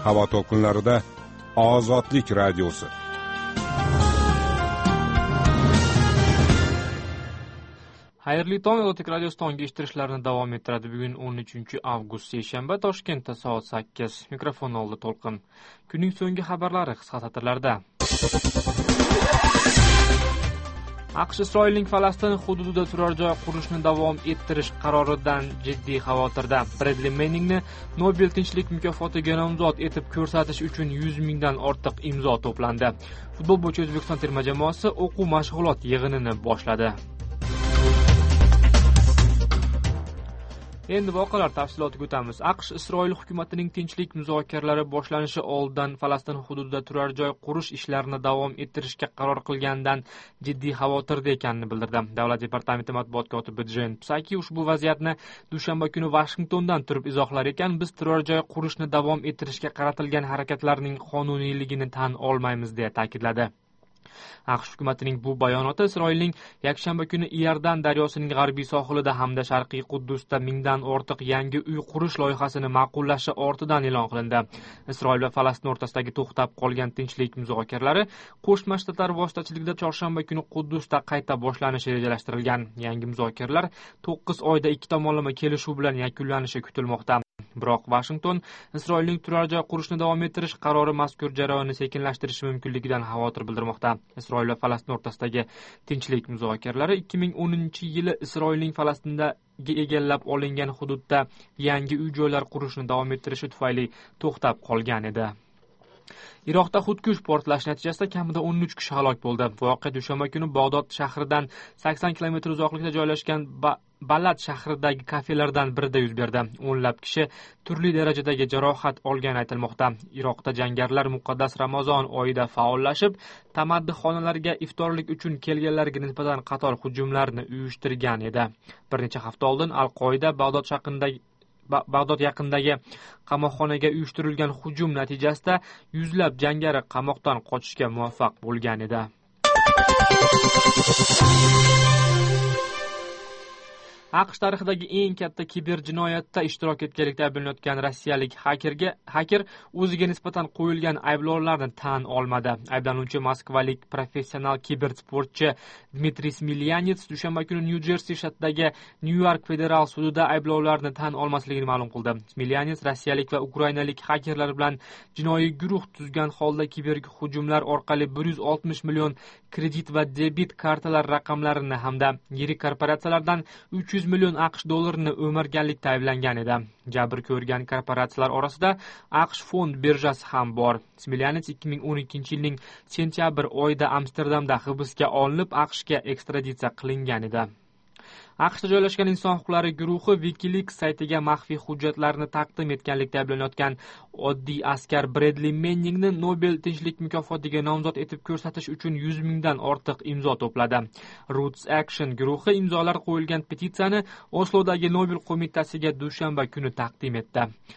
havo to'lqinlarida Ozodlik radiosi. Xayrli tong, Ozodlik radiosi tongi eshittirishlarini davom ettiradi. Bugun 13 avgust seshanba, Toshkentda soat 8. Mikrofon oldi To'lqin. Kunning so'nggi xabarlari qisqa satrlarda. AQSh Isroilning Falastin hududida turar joy qurishni davom ettirish qaroridan jiddiy xavotirda. Bredli Menningni Nobel tinchlik mukofotiga nomzod etib ko'rsatish uchun 100 mingdan ortiq imzo to'plandi. Futbol bo'yicha O'zbekiston terma jamoasi o'quv mashg'ulot yig'inini boshladi. Endi voqealar tafsilotiga o'tamiz. AQSh Isroil hukumatining tinchlik muzokaralari boshlanishi oldidan Falastin hududida turar joy qurish ishlarini davom ettirishga qaror qilgandan jiddiy xavotirda ekanini bildirdi. Davlat departamenti matbuot kotibi Jen Psaki ushbu vaziyatni dushanba kuni Vashingtondan turib izohlar ekan, biz turar joy qurishni davom ettirishga qaratilgan harakatlarning qonuniyligini tan olmaymiz deya ta'kidladi. AQSh hukumatining bu bayonoti Isroilning yakshanba kuni Iordan daryosining g'arbiy sohilida hamda Sharqiy Quddusda mingdan ortiq yangi uy qurish loyihasini ma'qullashi ortidan e'lon qilindi. Isroil va Falastin o'rtasidagi to'xtab qolgan tinchlik muzokaralari Qo'shma Shtatlar vositachiligida chorshanba kuni Quddusda qayta boshlanishi rejalashtirilgan. Yangi muzokaralar 9 oyda ikki tomonlama kelishuv bilan yakunlanishi kutilmoqda. Biroq Washington Isroilning turar joy qurishni davom ettirish qarori mazkur jarayonni sekinlashtirishi mumkinligidan xavotir bildirmoqda. Isroil va Falastin o'rtasidagi tinchlik muzokaralari 2010-yili Isroilning Falastinga egallab olingan hududda yangi uy-joylar qurishni davom ettirishi tufayli to'xtab qolgan edi. Iroqda xudkush portlash natijasida kamida 13 kishi halok bo'ldi. Voqea dushanba kuni Bag'dod shahridan 80 km uzoqlikda joylashgan Balad shahridagi kafelardan birida yuz berdi. O'nlab kishi turli darajadagi jarohat olgani aytilmoqda. Iroqda jangarilar muqaddas Ramazon oyida faollashib, tamaddixonalarga iftorlik uchun kelganlarga nisbatan qator hujumlarni uyushtirgan edi. Bir necha hafta oldin Al-Qoida Bag'dod yaqinidagi qamoqxonaga uyushtirilgan hujum natijasida yuzlab jangari qamoqdan qochishga muvaffaq bo'lgan edi. AQSh tarixidagi eng katta kiberjinoyatda ishtirok etganlikda ayblanayotgan rossiyalik haker o'ziga nisbatan qo'yilgan ayblovlarni tan olmadi. Ayblanuvchi moskvalik professional kibersportchi Dmitriy Smilyanets dushanba kuni Nyu-Jersi shtatidagi Nyu-York federal sudida ayblovlarni tan olmasligini ma'lum qildi. Smilyanets rossiyalik va ukrainalik hakerlar bilan jinoiy guruh tuzgan holda kiberhujumlar orqali 160 million kredit va debit kartalar raqamlarini hamda yirik korporatsiyalardan 300 million AQSh dollarini o'marganlikda ayblangan edi. Jabr ko'rgan korporatsiyalar orasida AQSh fond birjasi ham bor. Smilyanets 2012-yilning sentyabr oyida Amsterdamda hibsga olinib, AQShga ekstraditsiya qilingan edi. AQShda joylashgan inson huquqlari guruhi WikiLeaks saytiga maxfiy hujjatlarni taqdim etganlikda ayblanayotgan oddiy askar Bredli Menningni Nobel tinchlik mukofotiga nomzod etib ko'rsatish uchun 100 mingdan ortiq imzo to'pladi. Roots Action guruhi imzolar qo'yilgan petitsiyani Oslodagi Nobel qo'mitasiga dushanba kuni taqdim etdi.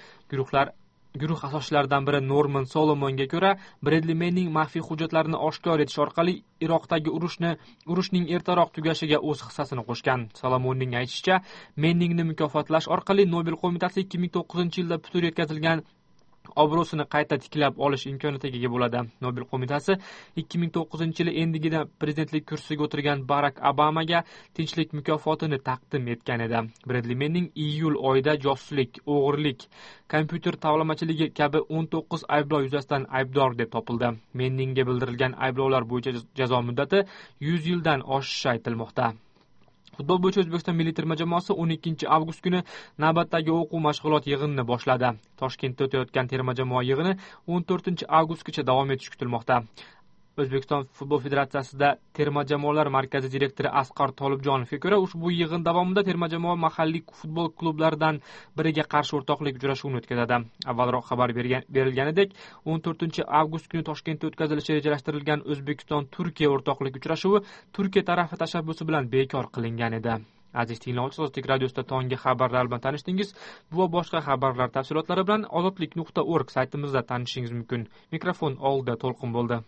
Guruh asoschilaridan biri Norman Solomonga ko'ra, Bredli Menning maxfiy hujjatlarini oshkor etish orqali Iroqdagi urushning ertaroq tugashiga o'z hissasini qo'shgan. Solomonning aytishicha, Menningni mukofotlash orqali Nobel qo'mitasi 2009-yilda putur yetkazilgan obro'sini qayta tiklab olish imkoniyatiga ega bo'ladi. Nobel qo'mitasi 2009-yili endigina prezidentlik kursisiga o'tirgan Barak Obamaga tinchlik mukofotini taqdim etgan edi. Bredli Menning iyul oyida josuslik, o'g'irlik, kompyuter tovlamachiligi kabi 19 ayblov yuzasidan aybdor deb topildi. Menningga bildirilgan ayblovlar bo'yicha jazo muddati 100 yildan oshishi aytilmoqda. Futbol bo'yicha O'zbekiston milliy terma jamoasi 12 avgust kuni navbatdagi o'quv mashg'ulot yig'inini boshladi. Toshkentda o'tayotgan terma jamoa yig'ini 14 avgustgacha davom etishi kutilmoqda. O'zbekiston futbol federatsiyasida terma jamoalar markazi direktori Asqar Tolibjonovga ko'ra, ushbu yig'in davomida terma jamoa mahalliy futbol klublaridan biriga qarshi o'rtoqlik uchrashuvini o'tkazadi. Avvalroq xabar berilganidek, 14 avgust kuni Toshkentda o'tkazilishi rejalashtirilgan O'zbekiston-Turkiya o'rtoqlik uchrashuvi Turkiya tarafi tashabbusi bilan bekor qilingan edi. Aziz tinglovchi, Ozodlik radiosida tongi xabarlar bilan tanishdingiz. Bu va boshqa xabarlar tafsilotlari bilan ozodlik.org saytimizda tanishishingiz mumkin. Mikrofon oldida To'lqin bo'ldi.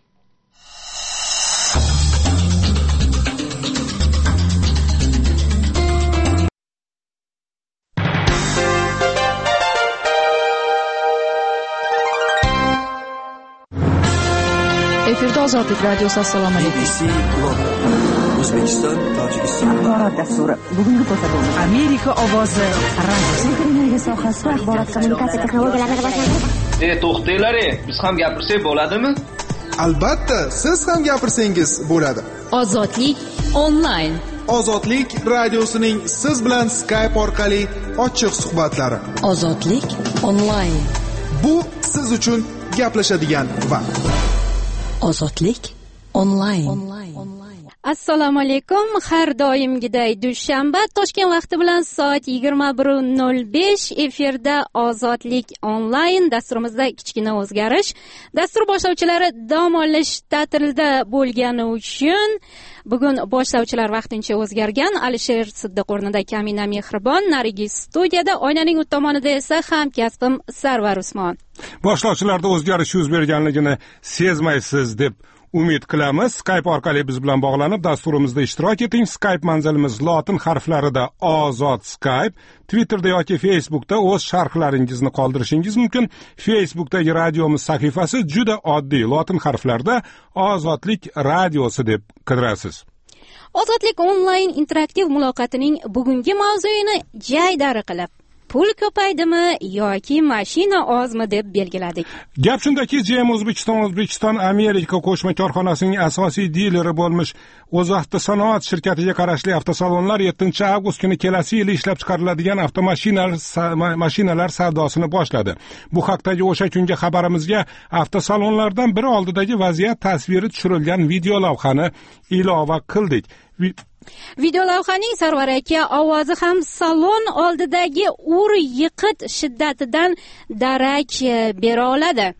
Ozodlik radiosi, assalomu alaykum. O'zbekiston, Tojikiston. Axborot dasturi. Bugungi ko'rsatuvimiz Amerika ovozi radio. energiya sohasida axborot kommunikatsiya texnologiyalarini rivojlantirish. To'xtanglar, biz ham gapirsak bo'ladimi? Albatta, siz ham gapirsangiz bo'ladi. Ozodlik onlayn. Ozodlik radiosining siz bilan Skype orqali ochiq suhbatlari. Ozodlik onlayn. Bu siz uchun gaplashadigan vaqt. Ozodlik onlayn. Assalomu alaykum. Har doimgiday dushanba Toshkent vaqti bilan soat 21:05 efirda Ozodlik onlayn dasturimizda kichkina o'zgarish. Dastur boshlovchilari dam olish ta'tilida bo'lgani uchun bugun boshlovchilar vaqtincha o'zgargan. Alisher Siddiq o'rnida Kamina Mehribon, Narigis studiyada, oynaning u tomonida esa hamkasbim Sarvar Usmon. Boshlovchilarda o'zgarish yuz berganligini sezmaysiz deb umid qilamiz. Skype orqali biz bilan bog'lanib dasturimizda ishtirok eting. Skype manzilimiz lotin harflarida Ozod Skype. Twitterda yoki Facebookda o'z sharhlaringizni qoldirishingiz mumkin. Facebookdagi radiomiz sahifasi juda oddiy, lotin harflarida Ozodlik radiosi deb qidirasiz. Ozodlik onlayn interaktiv muloqotining bugungi mavzuyini jaydari qilib, pul ko'paydimi yoki mashina ozmi deb belgiladik. Gap shundaki, GM O'zbekiston Amerika qo'shma korxonasining asosiy dileri bo'lmish O'z avtosanoat shirkatiga qarashli avtosalonlar 7 avgust kuni kelasi yil ishlab chiqariladigan avtomashinalar savdosini boshladi. Bu haqdagi o'sha kungi xabarimizga avtosalonlardan biri oldidagi vaziyat tasviri tushirilgan video lavhani ilova qildik. Video lavhaning Sarvar aka ovozi ham salon oldidagi ur-yiqit shiddatidan darak bera oladi.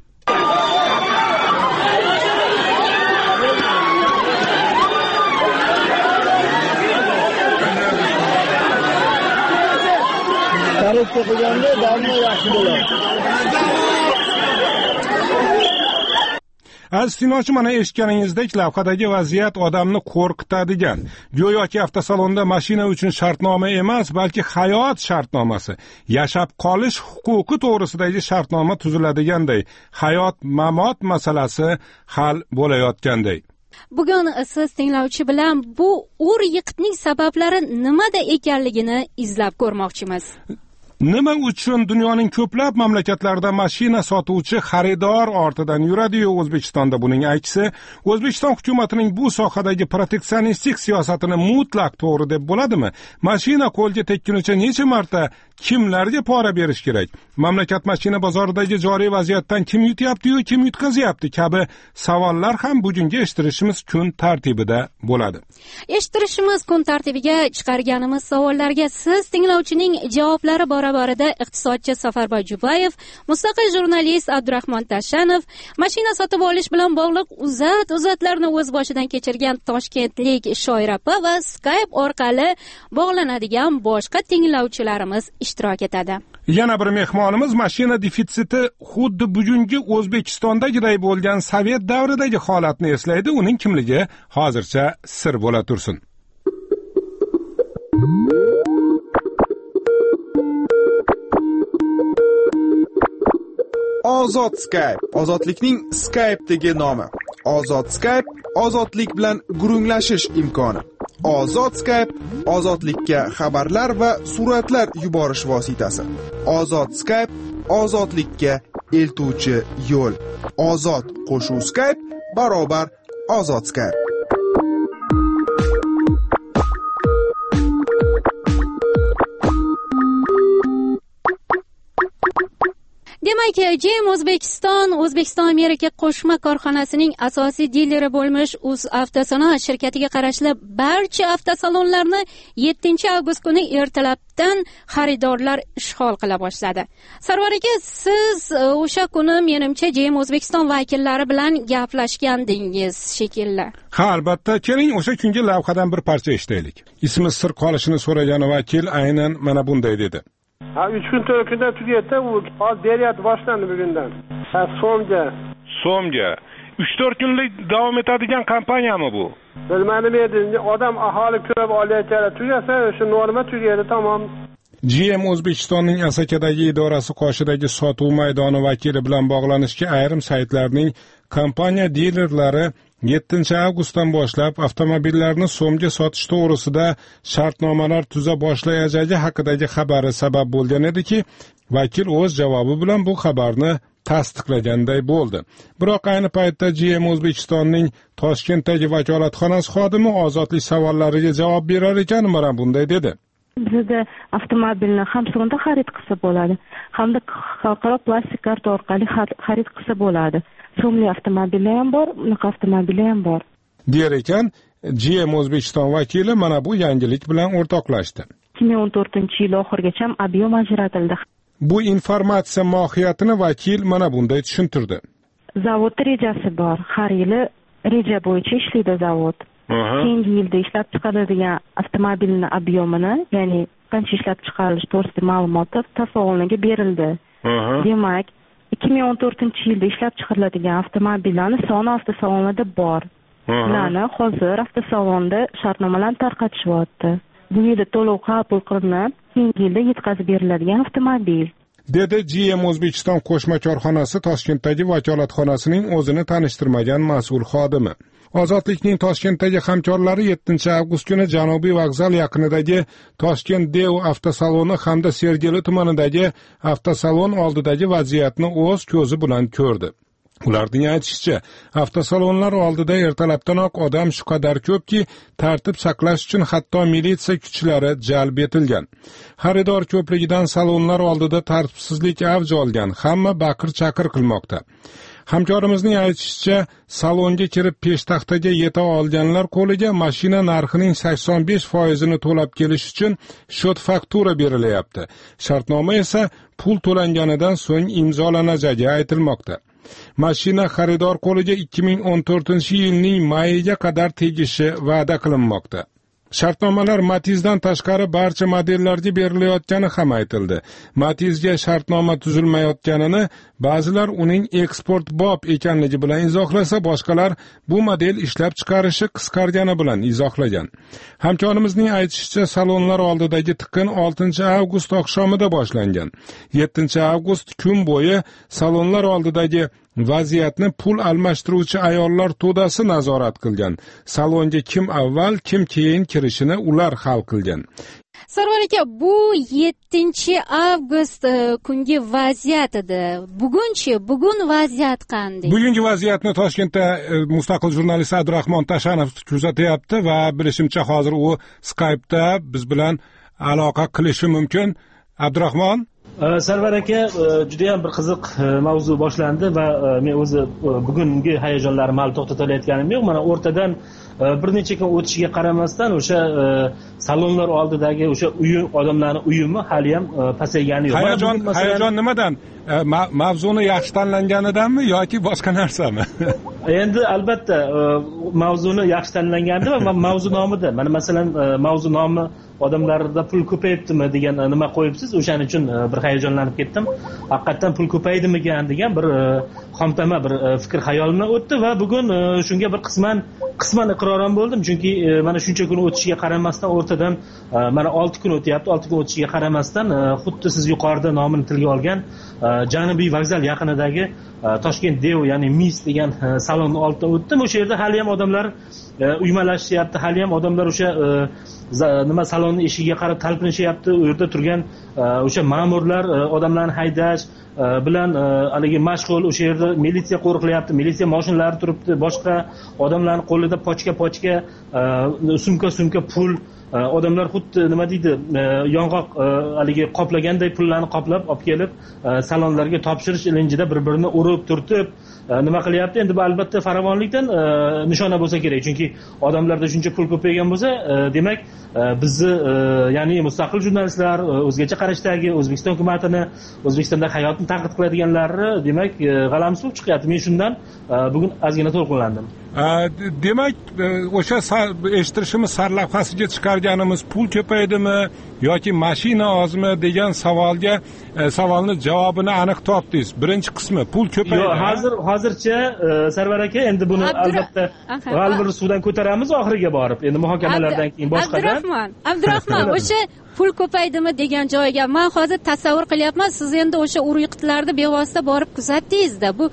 Tarixga qilganda darmo yaxshi bo'ladi. Aziz tinglovchi, mana eshitganingizdek lavhadagi vaziyat odamni qo'rqitadigan. Go'yoki avtosalonda mashina uchun shartnoma emas, balki hayot shartnomasi, yashab qolish huquqi to'g'risidagi shartnoma tuziladigandek, hayot-mamot masalasi hal bo'layotganday. Bugun siz tinglovchi bilan bu ur-yiqitning sabablari nimada ekanligini izlab ko'rmoqchimiz. Nima uchun dunyoning ko'plab mamlakatlarida mashina sotuvchi xaridor ortidan yuradi-yu, O'zbekistonda buning aksi? O'zbekiston hukumatining bu sohadagi proteksionistik siyosatini mutlaq to'g'ri deb bo'ladimi? Mashina qo'lga tekkunicha necha marta kimlarga pora berish kerak? Mamlakat mashina bozoridagi joriy vaziyatdan kim yutyapti-yu, kim yutqazyapti kabi savollar ham bugungi eshittirishimiz kun tartibida bo'ladi. Eshittirishimiz kun tartibiga chiqarganimiz savollarga siz tinglovchining javoblari barabarida iqtisodchi Safarboy Jubayev, mustaqil jurnalist Abdurahmon Tashanov, mashina sotib olish bilan bog'liq uzatlarni o'z boshidan kechirgan toshkentlik Shoirapa va Skype orqali bog'lanadigan boshqa tinglovchilarimiz ishtirok etadi. Yana bir mehmonimiz mashina defitsiti xuddi bugungi O'zbekistondagiday bo'lgan Sovet davridagi holatni eslaydi. Uning kimligi hozircha sir bo'la tursin. Ozod Skype, ozodlikning Skype'dagi nomi. Ozod Skype, ozodlik bilan gurunglashish imkoni. Ozod Skype, ozodlikka xabarlar va suratlar yuborish vositasi. Ozod Skype, ozodlikka eltuvchi yo'l. Ozod qo'shuv Skype barobar Ozod Skype. Demak, GM O'zbekiston Amerika qo'shma korxonasining asosiy dileri bo'lmish Uz avtosanoat shirkatiga qarashli barcha avtosalonlarni 7 avgust kuni ertalabdan xaridorlar ishg'ol qila boshladi. Sarvar aka, siz o'sha kuni menimcha GM O'zbekiston vakillari bilan gaplashgandingiz shekilli. Ha, albatta. Keling, o'sha kungi lavhadan bir parcha eshitaylik. Ismi sir qolishini so'ragan vakil aynan mana bunday dedi. 3 kun 4 kunda tugaydi, u hozir beryapti, boshlandi bugundan. So'mga. 3-4 kunlik davom etadigan kompaniyami bu? Bilmadim endi, odam aholi ko'p olayotgan tugasa, o'sha norma tugaydi, tamom. GM O'zbekistonning Asakadagi idorasi qoshidagi sotuv maydoni vakili bilan bog'lanishga ayrim saytlarning kompaniya dilerlari 7-avgustdan boshlab avtomobillarni so'mga sotish to'g'risida shartnomalar tuza boshlayajagi haqidagi xabari sabab bo'lgan ediki, vakil o'z javobi bilan bu xabarni tasdiqlaganday bo'ldi. Biroq ayni paytda GM O'zbekistonning Toshkentdagi vakolatxonasi xodimi ozodlik savollariga javob berar ekan, mana bunday dedi. Bizda avtomobilni ham so'mda xarid qilsa bo'ladi, hamda xalqaro plastik karta orqali xarid qilsa bo'ladi. So'mli avtomobili ham bor, unaqa avtomobili ham bor. Der ekan, GM O'zbekiston vakili mana bu yangilik bilan o'rtoqlashdi. 2014-yil oxirigacha ob'yom ajratildi. Bu informatsiya mohiyatini vakil mana bunday tushuntirdi. Zavod rejasi bor. Har yili reja bo'yicha ishlaydi zavod. Keyingi yilda ishlab chiqariladigan avtomobilning ob'yomini, ya'ni qancha ishlab chiqarilishi to'g'risida ma'lumotlar tasavvurga berildi. Demak, 2014-yilda ishlab chiqariladigan avtomobillarning soni avtosalonlarda bor. Ularni hozir avtosalonda shartnomalarni tarqatishyapti. Bu yilda to'lov qabul qilinib, keyingi yilda yetkazib beriladigan avtomobil. Dedi GM O'zbekiston qo'shma korxonasi Toshkentdagi vakolatxonasining o'zini tanishtirmagan mas'ul xodimi. Ozodlikning Toshkentdagi hamkorlari 7-avgust kuni Janubiy vokzal yaqinidagi Toshkent Deo avtosaloni hamda Sergeli tumanidagi avtosalon oldidagi vaziyatni o'z ko'zi bilan ko'rdi. Ularning aytishicha, avtosalonlar oldida ertalabdanoq odam shu qadar ko'pki, tartib saqlash uchun hatto militsiya kuchlari jalb etilgan. Xaridor ko'pligidan salonlar oldida tartibsizlik avj olgan, hamma baqir-chaqir qilmoqda. Hamkorimizning aytishicha, salonga kirib peshtaxtaga yeta olganlar qo'liga mashina narxining 85%ni to'lab kelish uchun shot faktura berilyapti. Shartnoma esa pul to'langanidan so'ng imzolanajagi aytilmoqda. Mashina xaridor qo'liga 2014-yilning mayiga qadar tegishi va'da qilinmoqda. Shartnomalar Matizdan tashqari barcha modellarga berilayotgani ham aytildi. Matizga shartnoma tuzilmayotganini ba'zilar uning eksport bob ekanligi bilan izohlasa, boshqalar bu model ishlab chiqarishi qisqargani bilan izohlagan. Hamkorimizning aytishicha, salonlar oldidagi tiqin 6-avgust oqshomida boshlangan. 7-avgust kun bo'yi salonlar oldidagi vaziyatni pul almashtiruvchi ayollar to'dasi nazorat qilgan. Salonga kim avval, kim keyin kirishini ular hal qilgan. Sarvar aka, bu 7-avgust kungi vaziyat edi. Bugun vaziyat qanday? Bugungi vaziyatni Toshkentda mustaqil jurnalist Abdurahmon Tashanov kuzatyapti va bilishimcha hozir u Skype'da biz bilan aloqa qilishi mumkin. Abdurahmon, Sarvar aka, juda ham bir qiziq mavzu boshlandi va men o'zi bugungi hayajonlarimni hali to'xtatalayotganim yo'q. Mana o'rtadan bir necha kun o'tishiga qaramasdan o'sha salonlar oldidagi o'sha odamlarning uyumi hali ham pasaygani yo'q. Hayajon nimadan? Mavzuni yaxshi tanlanganidanmi yoki boshqa narsami? Endi albatta mavzuni yaxshi tanlangandi va mavzu nomida. Mana masalan mavzu nomi odamlarda pul ko'payibdimi degan nima qo'yibsiz, o'shaning uchun bir hayajonlanib ketdim. Haqiqatan pul ko'paydimikan degan bir xomtama bir fikr xayolimdan o'tdi va bugun shunga bir qisman iqroran bo'ldim, chunki mana shuncha kun o'tishiga qaramasdan o'rtadan mana 6 kun o'tyapti. 6 kun o'tishiga qaramasdan xuddi siz yuqorida nomini tilga olgan Janubiy vokzal yaqinidagi Toshkent Deo, ya'ni Mis degan salonni oldidan o'tdim. O'sha yerda hali ham odamlar uymalashyapti, hali ham odamlar o'sha nima salonni eshigiga qarab talpinishyapti. U yerda turgan o'sha ma'murlar odamlarni haydash bilan haligi mashg'ul. O'sha yerda militsiya qo'riqlayapti, militsiya mashinalari turibdi, boshqa odamlarning qo'lida pochka sumka pul. Odamlar xuddi nima deydi, yong'oq haligi qoplaganday pullarni qoplab olib kelib salonlarga topshirish ilinjida bir-birini urib turtib nima qilyapti. Endi bu albatta farovonlikdan nishona bo'lsa kerak, chunki odamlarda shuncha pul ko'paygan bo'lsa, demak bizni ya'ni mustaqil jurnalistlar, o'zgacha qarashdagi O'zbekiston hukumatini, O'zbekistonda hayotni tanqid qiladiganlarni demak g'alamsuv chiqyapti. Men shundan bugun ozgina to'lqinlandim. Demak, o'sha eshittirishimiz sarlavhasiga chiqarganimiz pul ko'paydimi yoki mashina ozmi degan savolni javobini aniq topdingiz. Birinchi qismi pul ko'paydi. Yo'q, hozircha Sarvar aka, endi buni albatta g'alvir suvdan ko'taramiz oxiriga borib. Endi muhokamalardan keyin boshqadan. Abdurahmon, o'sha pul ko'paydimi degan joyiga men hozir tasavvur qilyapman. Siz endi o'sha ur-yiqitlarni bevosita borib kuzatdingiz-da. Bu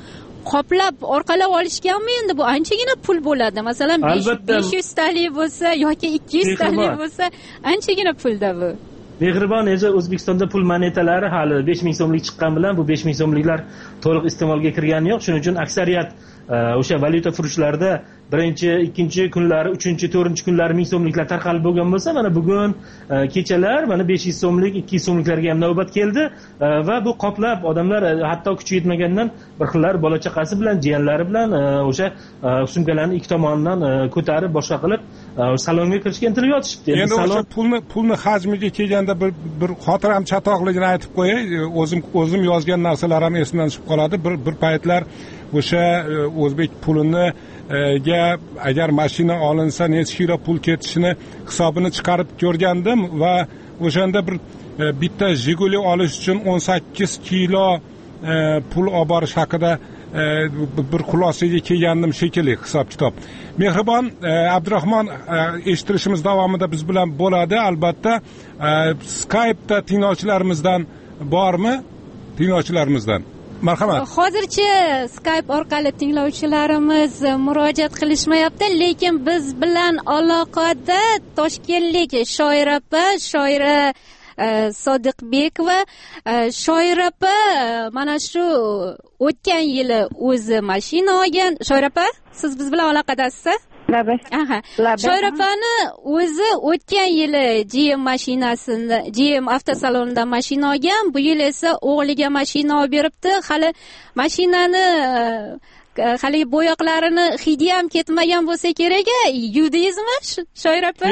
qoplab orqalab olishganmi? Endi bu anchagina pul bo'ladi. Masalan, 500 talik bo'lsa yoki 200 talik bo'lsa, anchagina pulda bu. Mehribon esa O'zbekistonda pul monetalari hali 5000 so'mlik chiqqan bilan bu 5000 so'mliklar to'liq iste'molga kirgani yo'q. Shuning uchun aksariyat o'sha valyuta furushlarda birinchi, ikkinchi kunlari, uchinchi, to'rtinchi kunlari 1000 so'mliklar tarqalib bo'lgan bo'lsa, mana bugun kechalar mana 500 so'mlik, 200 so'mliklarga ham navbat keldi va bu qoplab odamlar hatto kuchi yetmagandan bir xillar bola chaqasi bilan, jiyanlari bilan o'sha sumkalarni ikki tomonidan ko'tarib boshqa qilib salonga kirishga intilib yotishibdi. Endi o'sha pulni hajmiga kelganda bir xotiram chatoqligini aytib qo'yay. O'zim yozgan narsalar ham esimdan chiqib qoladi. Bir paytlar o'sha o'zbek pulini agar mashina olinsa necha kilo pul ketishini hisobini chiqarib ko'rgandim va o'shanda bitta Jiguli olish uchun 18 kilo pul olib borish haqida bir xulosaga kelgandim shekilli hisob kitob. Mehribon Abdurahmon eshittirishimiz davomida biz bilan bo'ladi. Albatta Skype'da tinglovchilarimizdan bormi? Tinglovchilarimizdan marhamat. Hozircha Skype orqali tinglovchilarimiz murojaat qilishmayapti, lekin biz bilan aloqada Toshkentlik shoir opa, shoira Sodiqbekova. Shoir opa mana shu o'tgan yili o'zi mashina olgan. Shoir opa, siz biz bilan aloqadasiz? Aha. Shoir opani o'zi o'tgan yili GM mashinasini, GM avtosalonidan mashina olgan. Bu yil esa o'g'liga mashina olib beribdi. Hali mashinani haligi bo'yoqlarini hidi ham ketmagan bo'lsa kerak. Yudingizmi, Shoir opa?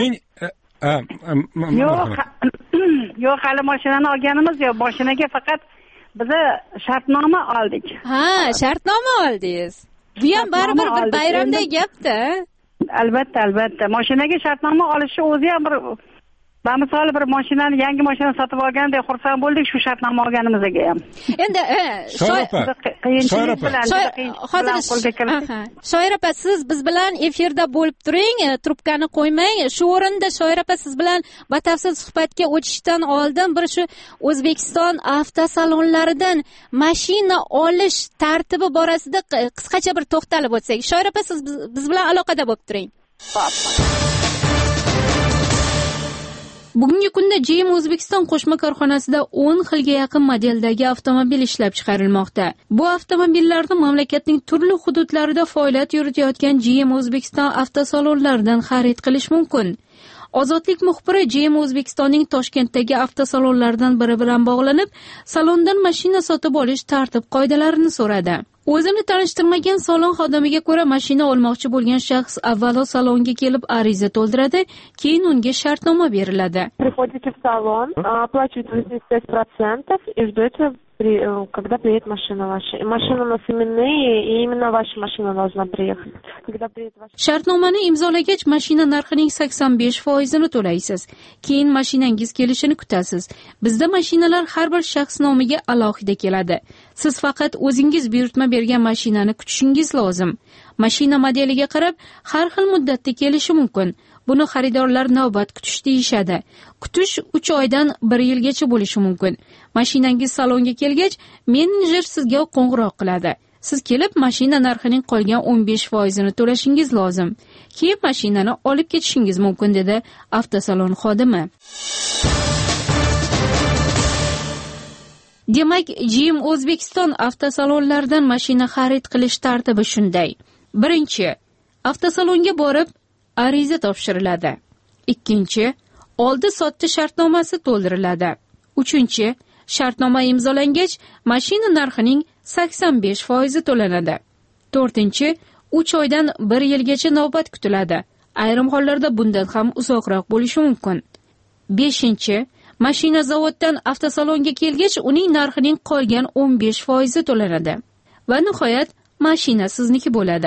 Yo'q, hali mashinani olganimiz yo'q. Mashinaga faqat biza shartnoma oldik. Ha, shartnoma oldingiz. Bu ham baribir bir bayramdagi gap-da. Albatta. Mashinaga shartnoma olishi o'zi ham bir bamisoli bir mashinani, yangi mashina sotib olgandek xursand bo'ldik shu shartnoma olganimizga ham. Endi Shoir opa, siz biz bilan efirda bo'lib turing, trubkani qo'ymang. Shu o'rinda Shoir opa, siz bilan batafsil suhbatga o'tishdan oldin bir shu O'zbekiston avtosalonlaridan mashina olish tartibi borasida qisqacha bir to'xtalib o'tsak. Shoir opa, siz biz bilan aloqada bo'lib turing. Bugungi kunda GM O'zbekiston qo'shma korxonasida 10 xilga yaqin modeldagi avtomobil ishlab chiqarilmoqda. Bu avtomobillarni mamlakatning turli hududlarida faoliyat yuritayotgan GM O'zbekiston avtosalonlaridan xarid qilish mumkin. Ozodlik muxbiri GM O'zbekistonning Toshkentdagi avtosalonlaridan biri bilan bog'lanib, salondan mashina sotib olish tartib-qoidalarini so'radi. O'zini tanishtirmagan salon xodimiga ko'ra, mashina olmoqchi bo'lgan shaxs avvalo salonga kelib ariza to'ldiradi, keyin unga shartnoma beriladi. Приходите в салон, оплачиваете 85% и ждете, когда приедет машина ваша. Машина у нас именные, и именно ваша машина должна приехать. Когда приедет ваша... Shartnomani imzolagach, mashina narxining 85%ni to'laysiz. Keyin mashinangiz kelishini kutasiz. Bizda mashinalar har bir shaxs nomiga alohida keladi. Siz faqat o'zingiz buyurtma bergan mashinani kutishingiz lozim. Mashina modeliga qarab har xil muddatda kelishi mumkin. Buni xaridorlar navbat kutish deyishadi. Kutish 3 oydan 1 yilgacha bo'lishi mumkin. Mashinangiz salonga kelgach, menejer sizga qo'ng'iroq qiladi. Siz kelib mashina narxining qolgan 15%ni to'lashingiz lozim. Keyin mashinani olib ketishingiz mumkin, dedi avtosalon xodimi. Demak, GM O'zbekiston avtosalonlaridan mashina xarid qilish tartibi shunday. Birinchi, avtosalonga borib ariza topshiriladi. Ikkinchi, oldi-sotdi shartnomasi to'ldiriladi. Uchinchi, shartnoma imzolangach, mashina narxining 85% to'lanadi. To'rtinchi, 3 oydan 1 yilgacha navbat kutiladi. Ayrim hollarda bundan ham uzoqroq bo'lishi mumkin. Beshinchi, mashina zavoddan avtosalonga kelgach, uning narxining qolgan 15% to'lanadi. Va nihoyat, mashina sizniki bo'ladi.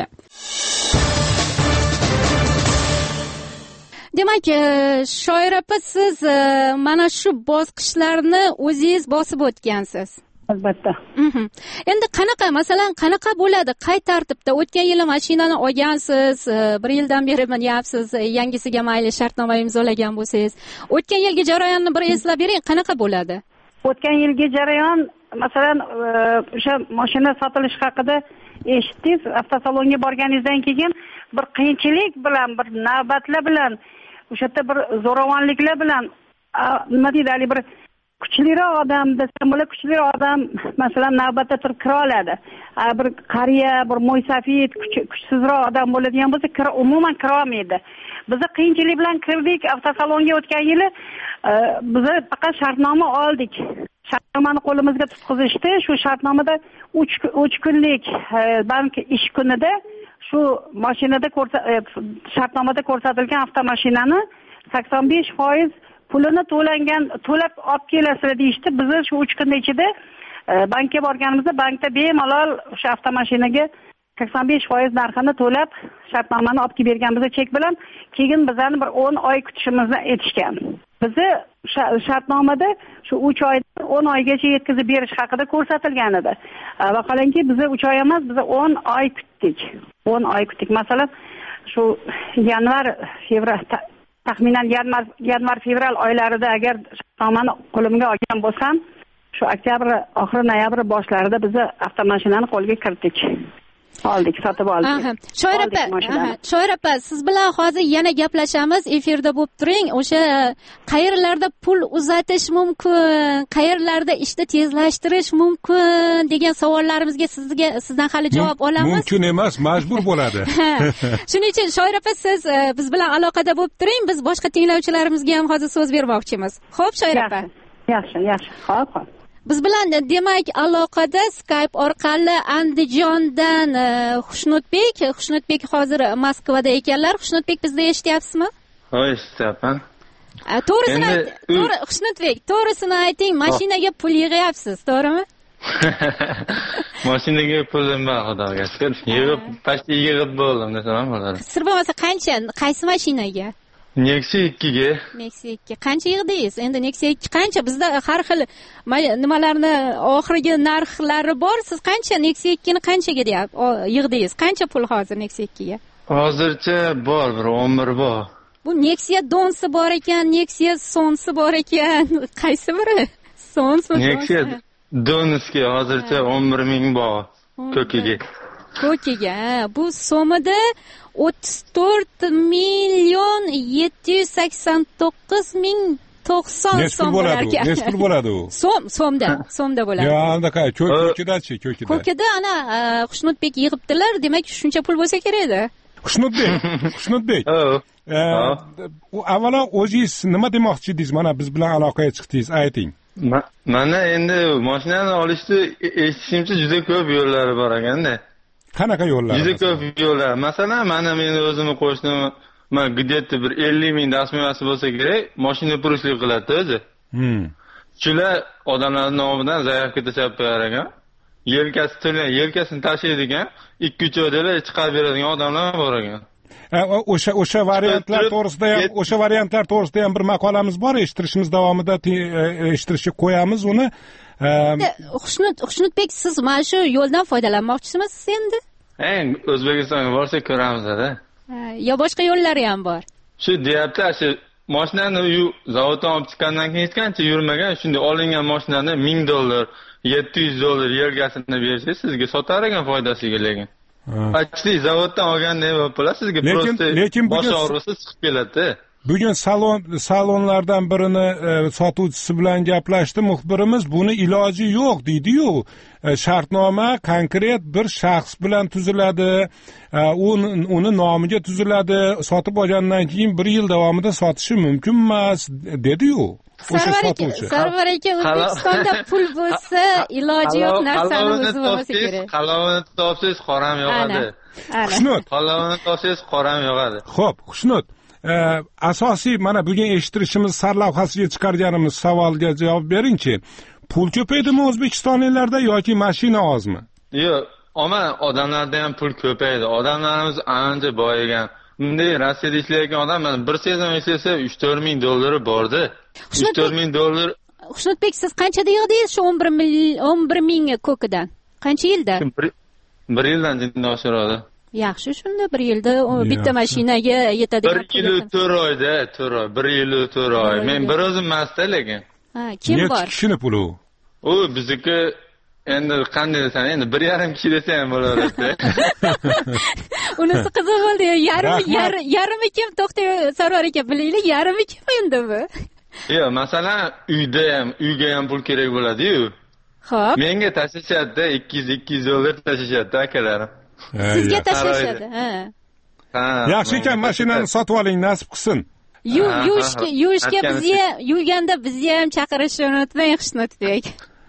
Demak, Shoir opa, siz mana shu bosqichlarni o'zingiz bosib o'tgansiz. Albatta. Endi qanaqa bo'ladi? Qay tartibda? O'tgan yili mashinani olgansiz, 1 yildan beri deyapsiz, yangisiga mayli shartnoma imzolagan bo'lsangiz. O'tgan yilgi jarayonni bir eslab bering, qanaqa bo'ladi? O'tgan yilgi jarayon masalan o'sha mashina sotilishi haqida eshitdingiz, avtosalonga borganingizdan keyin bir qiyinchilik bilan, bir navbatlar bilan, o'sha yerda bir zo'ravonliklar bilan nima deydi, hali bir kuchliroq odam desam bo'la, kuchliroq odam masalan navbatda turib kira oladi. Bir qariya, bir mo'ysafid, kuchsizroq odam bo'ladigan bo'lsa, umuman kira olmaydi. Biz qiyinchilik bilan kirdik avtosalonga o'tgan yili. Biz faqat shartnoma oldik. Shartnomani qo'limizga tutqizishdi. Shu shartnomada 3 kunlik bank ish kunida shu mashinada shartnomada ko'rsatilgan avtomashinani 85% pulini to'lab olib kelasizlar deyishdi. Biz shu 3 kun ichida bankka borganimizda bankda bemalol o'sha avtomashinaga 85% narxini to'lab shartnomani olib kelib berganmiz chek bilan. Keyin bizani bir 10 oy kutishimizni aytishgan. Bizni shartnomada shu 3 oydan 10 oygacha yetkazib berish haqida ko'rsatilgan edi. Vaholanki biz 3 oy emas, biz 10 oy kutdik. 10 oy kutdik. Masalan, shu yanvar, fevral, taxminan yanvar, fevral oylarida agar shartnomani qo'limga olgan bo'lsam, shu oktyabr, oxir noyabr boshlarida biz avtomashinani qo'lga kiritdik. Oldik, sotib oldik. Shoir opa, siz bilan hozir yana gaplashamiz. Efirda bo'lib turing. O'sha qayerlarda pul uzatish mumkin, qayerlarda ishni tezlashtirish mumkin degan savollarimizga sizdan hali javob olamiz. Mumkin emas, majbur bo'ladi. Shuning uchun Shoir opa, siz biz bilan aloqada bo'lib turing. Biz boshqa tinglovchilarimizga ham hozir so'z bermoqchimiz. Xo'p, Shoir opa. Yaxshi. Xo'p. Biz bilan demak aloqada Skype orqali Andijondan Xushnudbek hozir Moskvada ekanlar. Xushnudbek, bizni eshityapsizmi? Ha, eshityapman. Xushnudbek, to'g'risini ayting, mashinaga pul yig'yapsiz, to'g'rimi? Mashinaga pulim bor, xudoga shukr. Yig'ib bo'ldim desam bo'ladi. Sir bo'lmasa qancha, qaysi mashinaga? Nexia 2 ga. Nexia 2. Qancha yig'dingiz? Endi Nexia 2 qancha? Bizda har xil nimalarni oxirgi narxlari bor. Siz qancha Nexia 2 ni qanchaga yig'dingiz? Qancha pul hozir Nexia 2 ga? Hozircha bor, bir 11 bor. Bu Nexia Don'si bor ekan, Nexia Son'si bor ekan. Qaysi biri? Son'mi? Nexia Don'sga hozircha 11 ming bor. Ko'kiga. Bu so'mida 34,789,090 so'm bo'lar ekan. Nechta bo'ladi u? So'mda bo'ladi. Yo, anaqa ko'kidachi. Ko'kida ana Xushnudbek yig'ibdilar, demak shuncha pul bo'lsa kerak-da. Xushnudbek. Avvalo o'zingiz nima demoqchi edingiz? Mana biz bilan aloqaga chiqdingiz, ayting. Mana endi mashinani olishni eshitishimcha juda ko'p yo'llari bor ekanda. Qanaqa yo'llar? Juda ko'p yo'llar. Masalan, mana meni o'zimni qo'shnim, men где-то bir 50 ming dasmoyasi bo'lsa kerak, mashina purushlik qiladi o'zi. Shular odamlarning nomidan zaявка tashlab qo'yar ekan. Yelkasini tashlaydigan, 2-3 oyda chiqarib beradigan odamlar bor ekan. O'sha variantlar to'g'risida ham bir maqolamiz bor, eshittirishimiz davomida eshittirishga qo'yamiz uni. Xushnudbek, siz mana shu yo'ldan foydalanmoqchisizmi siz endi? O'zbekistonga borsak ko'ramiz-da. Yo boshqa yo'llari ham bor. Shu deyapti, shu mashinani zavoddan olib chiqqandan keyin hech qancha yurmagan, shunday olingan mashinani $1000, $700 yelkasini bersangiz sizga sotar ekan foydasiga lekin. Achli zavoddan olganda bo'lsa sizga lekin bosh og'risi chiqib keladi. Bugun salonlardan birini sotuvchisi bilan gaplashdi muxbirimiz. Buni iloji yo'q deydi-yu. Shartnoma konkret bir shaxs bilan tuziladi, uni nomiga tuziladi. Sotib olgandan keyin 1 yil davomida sotishi mumkin emas dedi-yu. Sarvar aka, O'zbekistonda pul bo'lsa, iloji yo'q narsani o'zi bo'lsa kerak. Qalovini topsangiz qoram yog'adi. Xushnud. Qalovini topsangiz qoram yog'adi. Xo'p, Xushnud. Asosiy mana bugun eshittirishimiz sarlavhasiga chiqarganimiz savolga javob beringchi. Pul ko'paydimi O'zbekistonliklarda yoki mashina ozmi? Yo'q, odamlarda ham pul ko'paydi. Odamlarimiz ancha boyigan. Bunday Rossiyada ishlayotgan odamlar bir sezon ishlasa $3-4 ming bordi. $3-4 ming. Xushnudbek, siz qanchada yig'dingiz shu 11 ming ko'kidan? Qancha yilda? 1 yildan jinni oshiradi. Yaxshi, shunda 1 yilda bitta mashinaga yetadigan. 1 yil 4 oyda, 1 yil 4 oy. Men bir o'zim emasda lekin. Kim bor? Necha kishini puli? U bizniki endi qanday desam, endi 1,5 kishi desa ham bo'laveradi. Unisi qiziq bo'ldi. Yarimi kim? To'xtang, Sarvar aka, bilaylik, yarimi kim endi bu? Yo'q, masalan, uyga ham pul kerak bo'ladi-yu. Xo'p. Menga tashlashadi, 200 dollar tashlashadi akalarim. Sizga tashlashadi, ha. Yaxshi ekan, mashinani sotib oling, nasib qilsin. Yuvishga yuvganda bizni ham chaqirishni unutmang, Xushnudbek.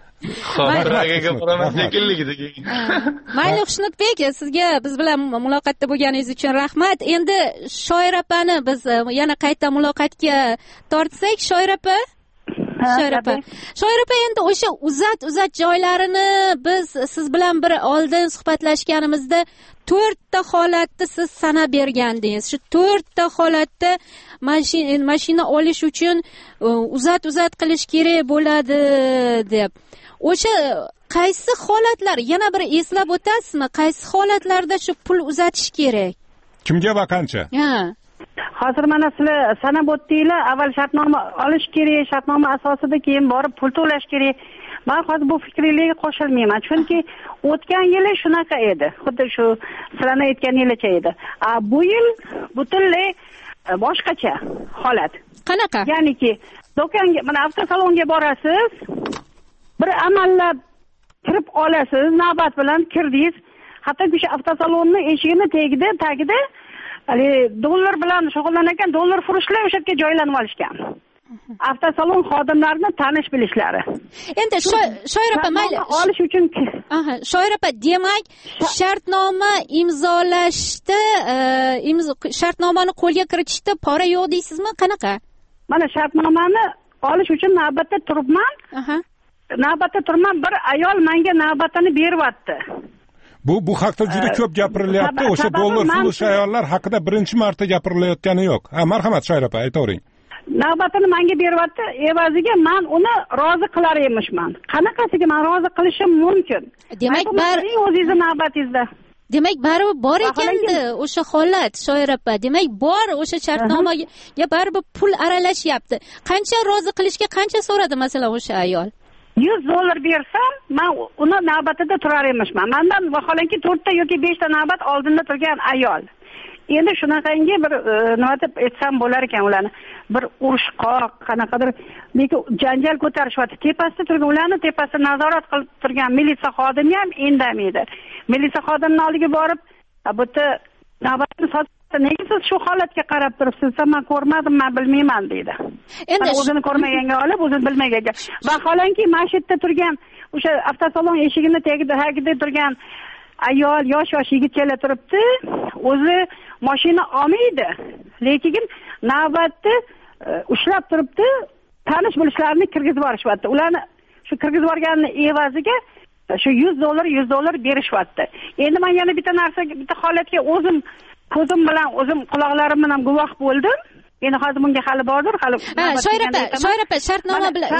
Xo'p, boraman shekilli. Mayli, Xushnudbek, sizga biz bilan muloqotda bo'lganingiz uchun rahmat. Endi Shoir opani biz yana qayta muloqotga tortsak, Shoir opa. Shoir opa, endi o'sha uzat joylarini biz siz bilan bir oldin suhbatlashganimizda 4 ta holatni siz sanab bergandingiz. Shu 4 ta holatda mashina olish uchun uzat qilish kerak bo'ladi deb. O'sha qaysi holatlar, yana bir eslab o'tasizmi? Qaysi holatlarda shu pul uzatish kerak? Kimga va qancha? Hozir mana sizlar sanab o'tdinglar, avval shartnoma olish kerak, shartnoma asosida keyin borib pul to'lash kerak. Men hozir bu fikringizga qo'shilmayman, chunki o'tgan yili shunaqa edi. Xuddi shu sizlarning aytganingizdek edi. Bu yil butunlay boshqacha holat. Qanaqa? Ya'niki, do'konga, mana avtosalonga borasiz, bir amallab kirib olasiz, navbat bilan kirdingiz. Hattoki o'sha avtosalonning eshigini tagida dollar bilan shug'ullangan dollar furushlar o'sha yerga joylanib olishgan. Avtosalon xodimlarini tanish bilishlari. Endi Shoir opa, mayli olish uchun. Shoir opa, demak, shartnoma imzolashda, shartnomani qo'lga kiritishda pora yo'q deysizmi? Qanaqa? Mana shartnomani olish uchun navbatda turibman. Bir ayol menga navbatini beryapti. Bu haqda juda ko'p gapirilyapti. O'sha dollar furush ayollar haqida birinchi marta gapirilayotgani yo'q. Marhamat, Shoir opa, aytavering. Navbatini menga beryapti, evaziga men uni rozi qilar emishman. Qanaqasiga men rozi qilishim mumkin? Demak, o'zingizni navbatingizda. Demak, baribir bor ekanda o'sha holat, Shoir opa. Demak, bor o'sha shartnomaga baribir pul aralashyapti. Qancha rozi qilishga qancha so'radi masalan o'sha ayol? 100 dollar bersam, men uni navbatida turar emishman. Mendan vaholanki 4 ta yoki 5 ta navbat oldinda turgan ayol. Endi shunaqangi bir nima deb aytsam bo'lar ekan ularni, bir urushqoq, qanaqadir lekin janjal ko'tarishyapti. Tepasida turgan, ularni tepasida nazorat qilib turgan militsiya xodimi ham indamaydi. Militsiya xodimining oldiga borib, bu yerda navbatni nega siz shu holatga qarab turibsiz? Men ko'rmadim, men bilmayman deydi. Endi o'zini ko'rmaganga olib, o'zini bilmaganga. Vaholanki mana shu yerda turgan o'sha avtosalon eshigini tagida turgan ayol, yosh yigitchalar turibdi. O'zi mashina olmaydi, lekin navbatni ushlab turibdi. Tanish bilishlarini kirgizib yuborishyapti. Ularni shu kirgizib yuborganning evaziga shu 100 dollar berishyapti. Endi men yana bitta holatga o'zim ko'zim bilan, o'zim quloqlarim bilan guvoh bo'ldim. Endi hozir bunga hali bordir, Shoir opa, shartnoma bilan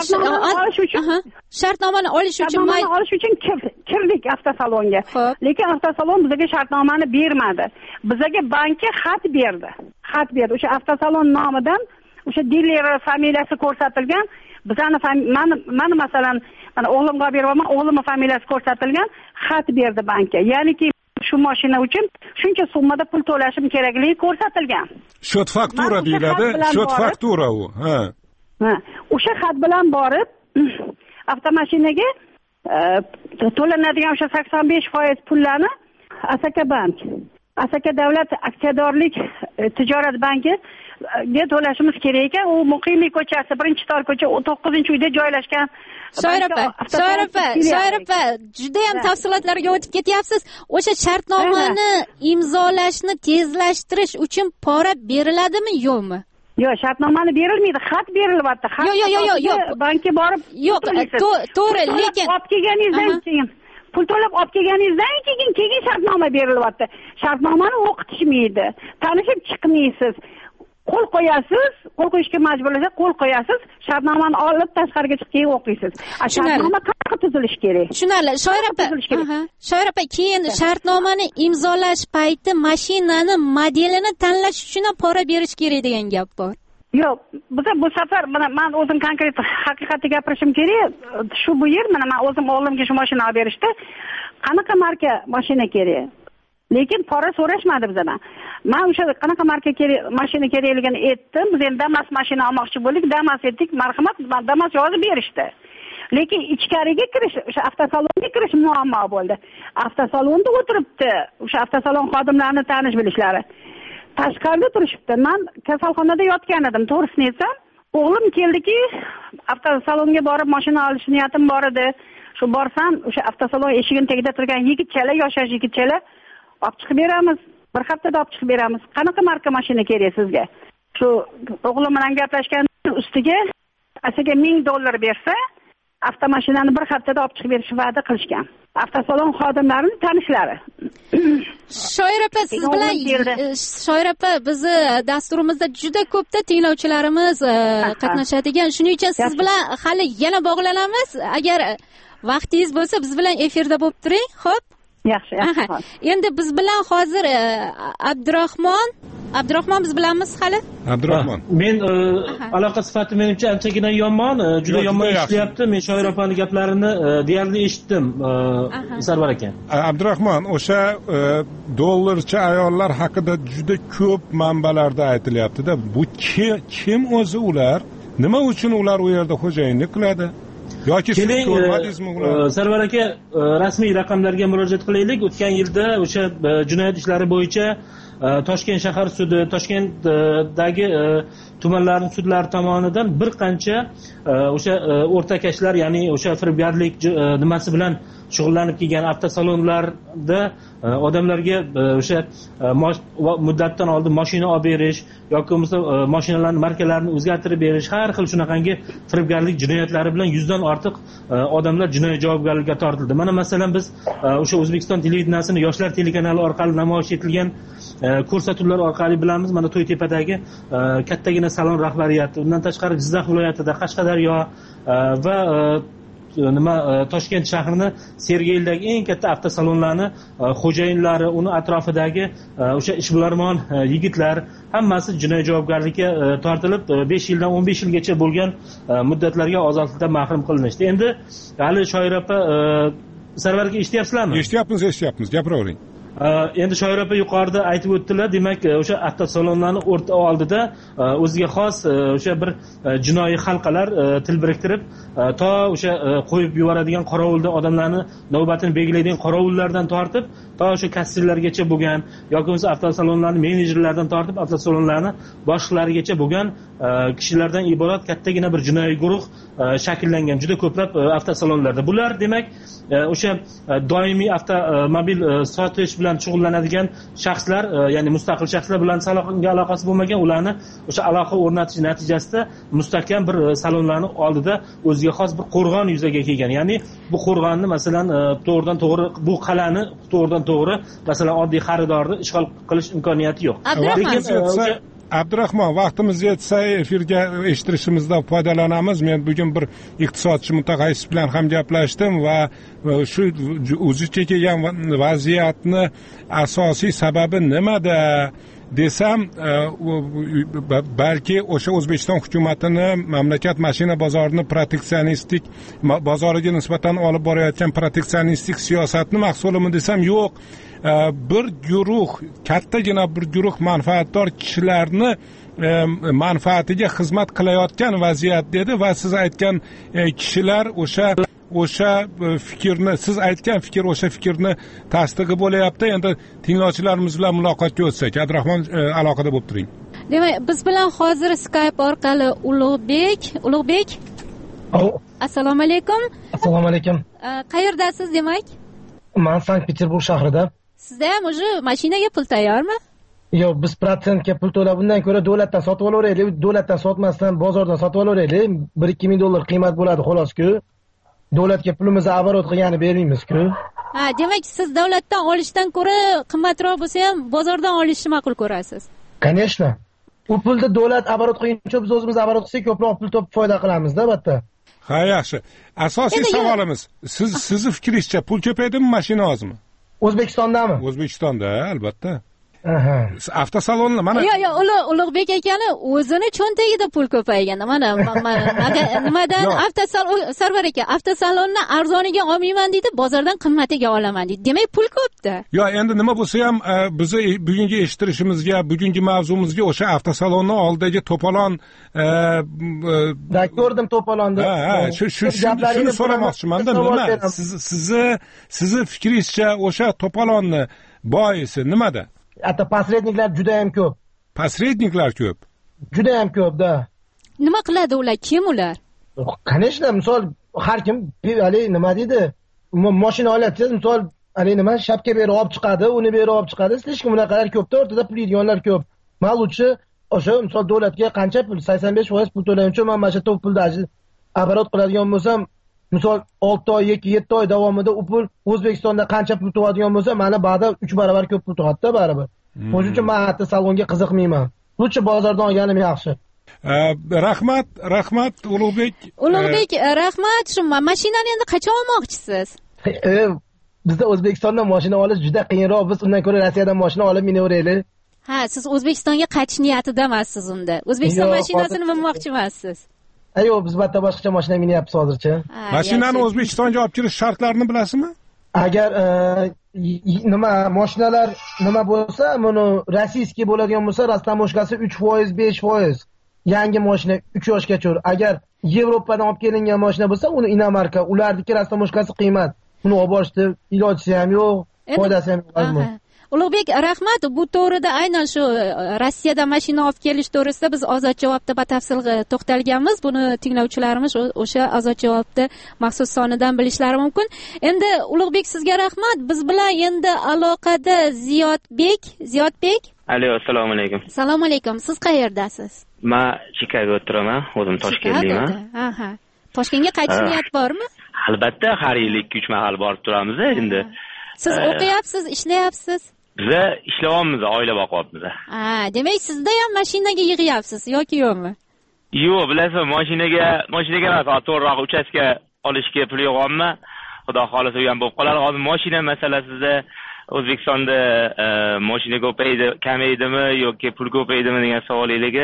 shartnomani olish uchun kirdik avtosalonga. Lekin avtosalon bizga shartnomani bermadi. Bizga bankka xat berdi. O'sha avtosalon nomidan o'sha diler familiyasi ko'rsatilgan. Bizani meni masalan, mana o'g'limga beraman, o'g'limning familiyasi ko'rsatilgan, xat berdi bankka. Ya'niki shu mashina uchun shuncha summada pul to'lashim kerakligi ko'rsatilgan. Shot faktura deyiladi, shot faktura u. O'sha xat bilan borib avtomashinaga to'lanadigan o'sha 85% pullarni Asaka davlat aksiyadorlik tijorat bankiga to'lashimiz kerak ekan. U Muqimiy ko'chasi, 1-tor ko'cha, 9-uyda joylashgan. Shoir opa, juda ham tafsilotlarga o'tib ketyapsiz. O'sha shartnomani imzolashni tezlashtirish uchun pora beriladimi, yo'qmi? Yo'q, shartnomani berilmaydi, xat berilyapti. Yo'q, bankka borib, yo'q, to'g'ri, lekin olib kelganingizdan keyin pul to'lab olib kelganingizdan keyin shartnoma berilyapti. Shartnomani o'qitishmaydi. Tanishib chiqmaysiz. Qo'l qo'yasiz, qo'l qo'yishga majburlasa qo'l qo'yasiz, shartnomani olib tashqariga chiqib keyin o'qiysiz. Shartnoma qanaqa tuzilishi kerak? Tushunarli. Shoir opa, keyin shartnomani imzolash payti mashinani modelini tanlash uchun ham pora berish kerak degan gap bor. yo'q, biza bu safar mana men o'zim konkret haqiqatni gapirishim kerak. Shu bu yer mana men o'zim o'g'limga shu mashinani olib berishdi. Qanaqa marka mashina kerak? Lekin pora so'rashmadi bizdan. Men o'sha qanaqa marka kerak, mashina kerakligini aytdim. Biz endi Damas mashina olmoqchi bo'ldik. Damas aytdik, marhamat, Damas yozib berishdi. Lekin ichkariga kirish, o'sha avtosalonga kirish muammo bo'ldi. Avtosalonda o'tiribdi. O'sha avtosalon xodimlarini tanish bilishlari. Tashqarida turishibdi. Men kasalxonada yotgan edim, to'g'risini aytsam. O'g'lim keldiki, avtosalonga borib mashina olish niyatim bor edi. Shu borsam, o'sha avtosalon eshigining tagida turgan yigitchalar, yosh yigitchalar olib chiqib beramiz. Bir haftada olib chiqib beramiz. Qanaqa marka mashina kerak sizga? Shu o'g'lim bilan gaplashgan ustiga asaga $1000 bersa, avtomashinani bir haftada olib chiqib berish va'da qilishgan. Avtosalon xodimlarining tanishlari. Shoir opa, siz bilan Shoir opa, bizni dasturimizda juda ko'pda tinglovchilarimiz qatnashadigan. Shuning uchun siz bilan hali yana bog'lanamiz. Agar vaqtingiz bo'lsa, biz bilan efirda bo'lib turing, xo'p? Yaxshi. Endi biz bilan hozir Abdurahmon biz bilanmiz hali? Abdurahmon. Men aloqa sifati menimcha anchagina yomon, juda yomon ishlayapti. Men Shoir opaning gaplarini deyarli eshitdim, Sarvar aka. Abdurahmon, o'sha dollarcha ayollar haqida juda ko'p manbalarda aytilyapti-da. Bu kim o'zi ular? Nima uchun ular u yerda xo'jayinlik qiladi? Yoki siz ko'rmadingizmi ularni? Sarvar aka, rasmiy raqamlarga murojaat qilaylik. O'tgan yilda o'sha jinoyat ishlari bo'yicha Toshkent shahar sudi, Toshkentdagi tumanlarning sudlari tomonidan bir qancha o'sha o'rtakashlar, ya'ni o'sha firibgarlik nimasi bilan shug'ullanib kelgan avtosalonlarda odamlarga o'sha muddatdan oldin mashina olib berish yoki bo'lmasa mashinalarning markalarini o'zgartirib berish, har xil shunaqangi firibgarlik jinoyatlari bilan 100 dan ortiq odamlar jinoiy javobgarlikka tortildi. Mana masalan biz o'sha O'zbekiston televideniyasini yoshlar telekanali orqali namoyish etilgan ko'rsatuvlar orqali bilamiz. Mana To'ytepadagi kattagina salon rahbariyati, undan tashqari Jizzax viloyatida Qashqadaryo va Toshkent shahrini Sergelidagi eng katta avtosalonlarni xo'jayinlari, uni atrofidagi o'sha ishbilarmon yigitlar hammasi jinoiy javobgarlikka tortilib 5 yildan 15 yilgacha bo'lgan muddatlarga ozodlikdan mahrum qilinishdi. Endi hali Shoir opa, Sarvar aka eshityapsizlarmi? Eshityapmiz, gapiravering. Endi Shoir opa yuqorida aytib o'tdilar, demak o'sha avtosalonlarning o'rta oldida o'ziga xos o'sha bir jinoiy halqalar til biriktirib, to o'sha qo'yib yuboradigan qorovulda odamlarni navbatini belgilaydigan qorovullardan tortib, to o'sha kassirlargacha bo'lgan yoki bo'lmasa avtosalonlarning menejerlaridan tortib avtosalonlarni boshliqlarigacha bo'lgan kishilardan iborat kattagina bir jinoiy guruh shakllangan juda ko'plab avtosalonlarda. Bular demak o'sha doimiy avtomobil sotish bilan shug'ullanadigan shaxslar, ya'ni mustaqil shaxslar bilan aloqasi bo'lmagan, ularni o'sha aloqa o'rnatish natijasida mustahkam bir salonlarning oldida o'ziga xos bir qo'rg'on yuzaga kelgan. Ya'ni bu qo'rg'onni masalan to'g'ridan to'g'ri bu qal'ani to'g'ridan to'g'ri masalan oddiy xaridorni ishg'ol qilish imkoniyati yo'q. Lekin Abdurahmon, vaqtimiz yetsa efirga eshittirishimizdan foydalanamiz. Men bugun bir iqtisodchi mutaxassis bilan ham gaplashdim va shu o'zicha kelgan vaziyatni asosiy sababi nimada desam, balki o'sha O'zbekiston hukumatini mamlakat mashina bozorini proteksionistik bozoriga nisbatan olib borayotgan proteksionistik siyosatni mahsulimi desam, yo'q. Bir guruh, kattagina bir guruh manfaatdor kishilarni manfaatiga xizmat qilayotgan vaziyat dedi va siz aytgan kishilar o'sha fikrni, siz aytgan fikr o'sha fikrni tasdig'i bo'layapti. Endi tinglovchilarimiz bilan muloqotga o'tsak, Abdurahmon aloqada bo'lib turing. Demak, biz bilan hozir Skype orqali Ulug'bek. Assalomu alaykum. Assalomu alaykum. Qayerdasiz demak? Men Sankt-Peterburg shahrida. Sizda ham o'sha mashinaga pul tayyormi? Yo'q, biz protsentga pul to'lab, bundan ko'ra davlatdan sotib olavering, davlatdan sotmasdan bozordan sotib olavering. 1-2 ming dollar qiymat bo'ladi xolos-ku. Davlatga pulimizni оборот qilganini bermaymiz-ku. Ha, demak siz davlatdan olishdan ko'ra qimmatroq bo'lsa ham bozordan olishni ma'qul ko'rasiz. Конечно. U pulni davlat оборот qilguncha biz o'zimiz оборот qilsak ko'proq pul topib foyda qilamiz-da, albatta. Ha, yaxshi. Asosiy savolimiz, sizni fikringizcha pul ko'paydimi, mashina ozmi? O'zbekistondami? O'zbekistonda, albatta. avtosalonni mana yo'q ulug'bek akani o'zini cho'ntagida pul ko'payganda mana nimadan sarvar aka avtosalonni arzoniga olmayman deydi, bozordan qimmatiga olaman deydi. Demak pul ko'pda. Yo'q, endi nima bo'lsa ham bizni bugungi eshittirishimizga, bugungi mavzumizga o'sha avtosalonni oldidagi to'polon ko'rdim to'polonni. Shuni so'ramoqchiman-da, nima sizni fikringizcha o'sha to'polonni boisi nimada? Hatto posredniklar juda ham ko'p. Posredniklar ko'p. Juda ham ko'p-da. Nima qiladi ular? Kim ular? Конечно, misol har kim nima deydi? Mashina oladi, misol nima shapka berib olib chiqadi, uni berib olib chiqadi. Слишком bunaqalar ko'pda, o'rtada pul yeydiganlar ko'p. Men lutchi o'sha misol davlatga qancha pul, 85% pul to'layman, men mana shu pulda оборот qiladigan bo'lsam, misol 6 oy yoki 7 oy davomida u pul O'zbekistonda qancha pul to'ladigan bo'lsa, mana ba'da 3 barobar ko'p pul to'ladi-da baribir. O'shuning uchun men hatto salonga qiziqmayman. Lutchi bozordan olganim yaxshi. Rahmat Ulug'bek. Rahmat. Shu mashinani endi qachon olmoqchisiz? Bizda O'zbekistondan mashina olish juda qiyinroq. Biz undan ko'ra Rossiyadan mashina olib minaveraylik. Ha, siz O'zbekistonga qaytish niyatida emassiz unda. O'zbekiston mashinasini minmoqchi emassiz. Yo'q, biz battar boshqacha mashina minyapmiz hozircha. Mashinani O'zbekistonga olib kirish shartlarini bilasizmi? Agar mashinalar nima bo'lsa, buni rossiyskiy bo'ladigan bo'lsa, rastamoshkasi 3%, 5%. Yangi mashina 3 yoshgacha. Agar Yevropadan olib kelingan mashina bo'lsa, uni inomarka, ularniki rastamoshkasi qiymat. Uni olib borishda iloji ham yo'q, foydasi ham yo'q. Ulug'bek, rahmat. Bu to'g'rida aynan shu Rossiyada mashina olib kelish to'g'risida biz ozod javobda batafsil to'xtalganmiz. Buni tinglovchilarimiz o'sha ozod javobda maxsus sonidan bilishlari mumkin. Endi Ulug'bek, sizga rahmat. Biz bilan endi aloqada Ziyodbek. Alo, assalomu alaykum. Assalomu alaykum. Siz qayerdasiz? Men Chikagoda turaman, o'zim Toshkentdaman. Aha. Toshkentga qaytish niyat bormi? Albatta, har yil 2-3 mahal borib turamiz endi. Siz o'qiyapsiz, ishlayapsiz? Biz ishlayapmiz, oila boqyapmiz. Demak sizda ham mashinaga yig'yapsiz yoki yo'qmi? Yo'q, bilasizmi, mashinaga emas, to'g'riroq uchastka olishga pul yo'qmi? Xudo xolisa u ham bo'lib qoladi. Hozir mashina masalasida O'zbekistonda mashina ko'paydi, kamaydimi yoki pul ko'paydimi degan savollarga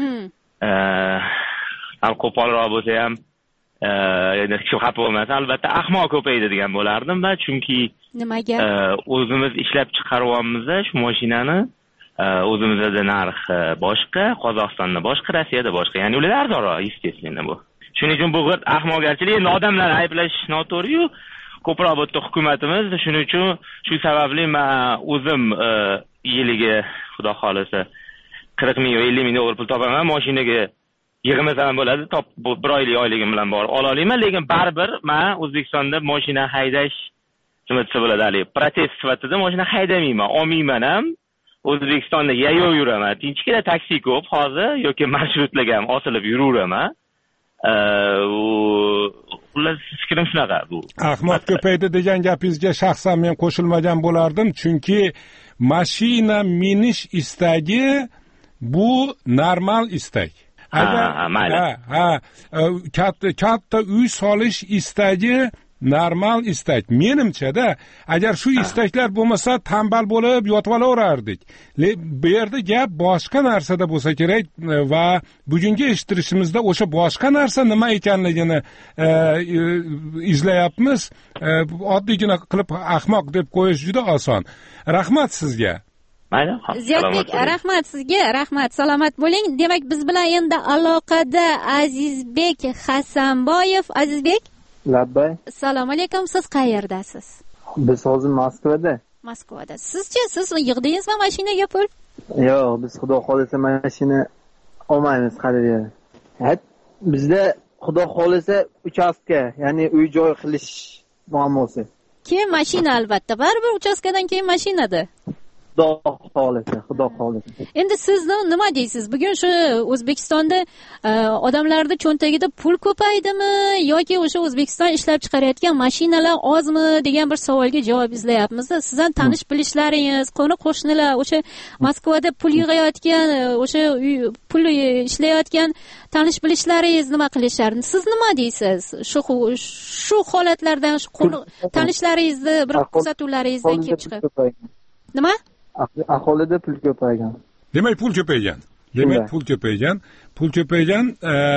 qo'polroq bo'lsa ham endi hech kim xafa bo'lmasin, albatta ahmoq ko'paydi degan bo'lardim va chunki nimaga o'zimiz ishlab chiqaryapmiz shu mashinani, o'zimizda narx boshqa, Qozog'istonda boshqa, Rossiyada boshqa, ya'ni ular arzonroq, естественно bu. Shuning uchun bu odamgarchilik, endi odamlarni ayblash noto'g'ri-yu, ko'proq bu yerda hukumatimiz, shuning uchun shu sababli men o'zim yiliga xudo xolisa 40 ming yo 50 ming dollar pul topaman, mashinaga yig'masam bo'ladi, bir oylik oyligim bilan borib ola olaman, lekin baribir men O'zbekistonda mashina haydash nima desa bo'ladi, protest sifatida mashina haydamayman, olmayman ham. O'zbekistonda yayov yuraman. Tinchgina taksi ko'p hozir yoki marshrutlarga ham osilib yuraveraman. Xullas fikrim shunaqa bu. Ahmoq ko'paydi degan gapingizga shaxsan men qo'shilmagan bo'lardim, chunki mashina minish istagi bu normal istak. Katta uy solish istagi normal istak. Menimcha-da, agar shu istaklar bo'lmasa, tambal bo'lib yotib olaverardik. Bu yerda gap boshqa narsada bo'lsa kerak va bugungi eshittirishimizda o'sha boshqa narsa nima ekanligini izlayapmiz. Oddiygina qilib ahmoq deb qo'yish juda oson. Rahmat sizga. Ziyodbek, rahmat sizga, rahmat, salomat bo'ling. Demak, biz bilan endi aloqada Azizbek Hasanboyev. Azizbek, labbay. Assalomu alaykum. Siz qayerdasiz? Biz hozir Moskvada. Moskvada. Sizchi, siz yig'dingizmi mashinaga pul? Yo'q, biz xudo xolisa mashina olmaymiz haliga. Bizda xudo xolisa uchastka, ya'ni uy joy qilish muammosi. Keyin mashina albatta, baribir uchastkadan keyin mashinada. Xudo xolisa. Endi siz nima deysiz? Bugun shu O'zbekistonda odamlarda cho'ntagida pul ko'paydimi yoki o'sha O'zbekiston ishlab chiqarayotgan mashinalar ozmi degan bir savolga javob izlayapmiz. Sizdan tanish bilishlaringiz, qo'ni-qo'shnilar o'sha Moskvada pul yig'ayotgan, o'sha pul ishlayotgan tanish bilishlaringiz nima qilishardi? Siz nima deysiz? Shu holatlardan tanishlaringizni bir kuzatuvlaringizdan kelib chiqib. Nima? aholida pul ko'paygan. Demak, pul ko'paygan. Pul ko'paygan.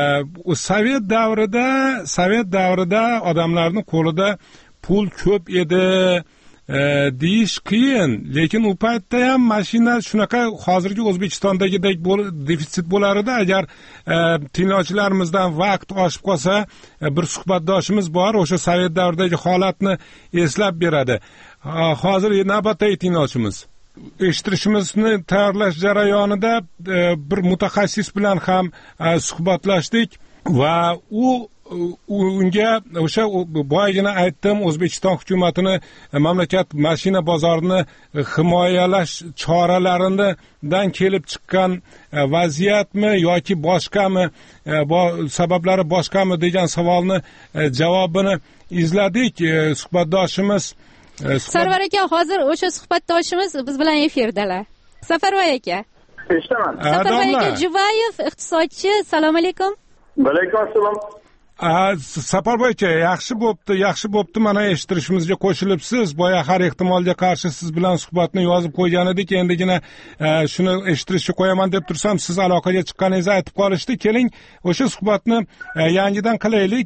Sovet davrida odamlarning qo'lida pul ko'p edi deyish qiyin, lekin u paytda ham mashina shunaqa hozirgi O'zbekistondagidek defitsit bo'lar edi. Agar tinglovchilarimizdan vaqt oshib qolsa, bir suhbatdoshimiz bor, o'sha sovet davridagi holatni eslab beradi. Hozir navbatdagi tinglovchimiz. Eshittirishimizni tayyorlash jarayonida bir mutaxassis bilan ham suhbatlashdik va unga o'sha boyagina aytdim, O'zbekiston hukumatini mamlakat mashina bozorini himoyalash choralaridan kelib chiqqan vaziyatmi yoki boshqami, sabablari boshqami degan savolni javobini izladik. Suhbatdoshimiz Sarvar aka, hozir o'sha suhbatdoshimiz biz bilan efirdalar. Safarboy aka. Eshitaman. Safarboy aka Juvayev, iqtisodchi. Assalomu alaykum. Va alaykum assalom. Safarboy aka, yaxshi bo'pti, mana eshittirishimizga qo'shilibsiz. Boya har ehtimolga qarshi siz bilan suhbatni yozib qo'ygan edik. Endigina shuni eshittirishga qo'yaman deb tursam, siz aloqaga chiqqaningizni aytib qolishdi. Keling, o'sha suhbatni yangidan qilaylik.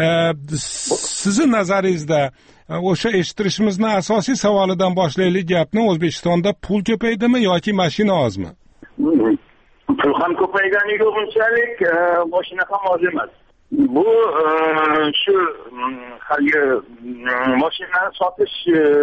Sizni nazaringizda o'sha eshittirishimizni asosiy savolidan boshlaylik gapni. O'zbekistonda pul ko'paydimi yoki mashina ozmi? Pul ham ko'paygani yo'q unchalik, mashina ham oz emas. Bu shu haligi mashina sotish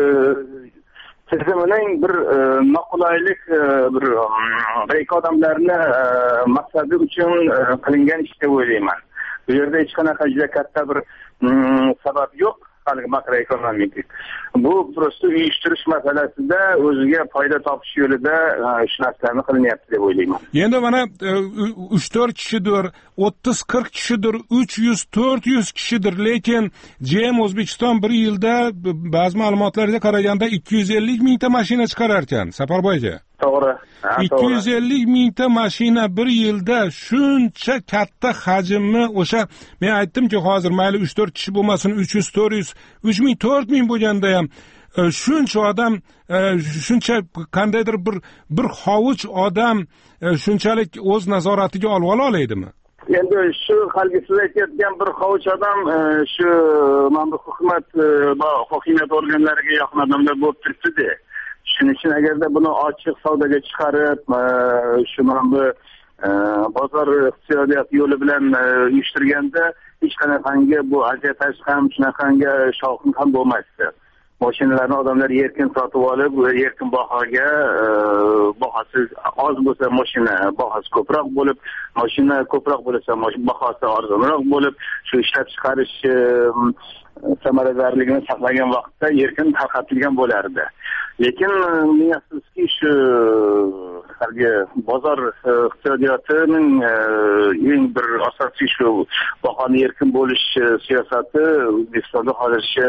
tizimining bir noqulaylik, bir odamlarni maqsadi uchun qilingan ish deb o'ylayman. Bu yerda hech qanaqa juda katta bir sabab yo'q. Makroekonomik. Bu prosta uyushtirish masalasida o'ziga foyda topish yo'lida shu narsalarni qilinyapti deb o'ylayman. Endi mana 3-4 kishidir, 30-40 kishidir, 300-400 kishidir, lekin GM O'zbekiston bir yilda ba'zi ma'lumotlarga qaraganda 250 mingta mashina chiqarar ekan, Safarboy aka. To'g'ri. 250 mingta mashina bir yilda shuncha katta hajmni, o'sha men aytdimki, hozir mayli 3-4 kishi bo'lmasin, 300-400, 3000-4000 bo'lganda ham shuncha odam, shuncha qandaydir bir hovuch odam shunchalik o'z nazoratiga olib olaydimi? Endi shu haligi siz aytayotgan bir hovuch odam shu mana bu hokimiyat organlariga yaqin odamlar bo'lib turibdi-da. Shuning uchun agarda buni ochiq savdoga chiqarib, shu mana bu bozor iqtisodiyoti yo'li bilan uyushtirganda hech qanaqangi bu ajiotaj ham, shunaqangi shovqin ham bo'lmasdi. Mashinalarni odamlar erkin sotib olib, erkin bahoga, bahosi oz bo'lsa mashina bahosi ko'proq bo'lib, mashina ko'proq bo'lsa bahosi arzonroq bo'lib, shu ishlab chiqarish samaradorligini saqlagan vaqtda erkin tarqatilgan bo'lardi. Lekin miyasizki shu haligi bozor iqtisodiyotining eng bir asosiy shu bahoni erkin bo'lish siyosati O'zbekistonda hozircha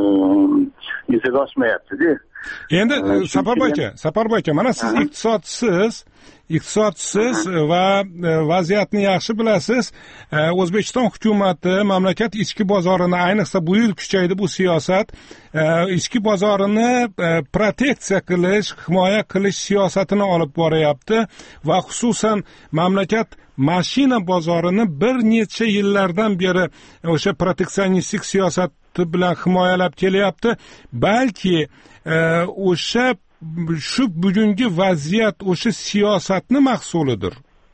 yuzaga oshmayapti-da. Endi Safarboy aka, mana siz iqtisodchisiz va vaziyatni yaxshi bilasiz. O'zbekiston hukumati mamlakat ichki bozorini, ayniqsa bu yil kuchaydi bu siyosat, ichki bozorini proteksiya qilish, himoya qilish siyosatini olib boryapti va xususan mamlakat mashina bozorini bir necha yillardan beri o'sha proteksionistik siyosat bilan himoyalab kelyapti. Balki o'sha shu bugungi vaziyat o'sha siyosatni mahsulidir.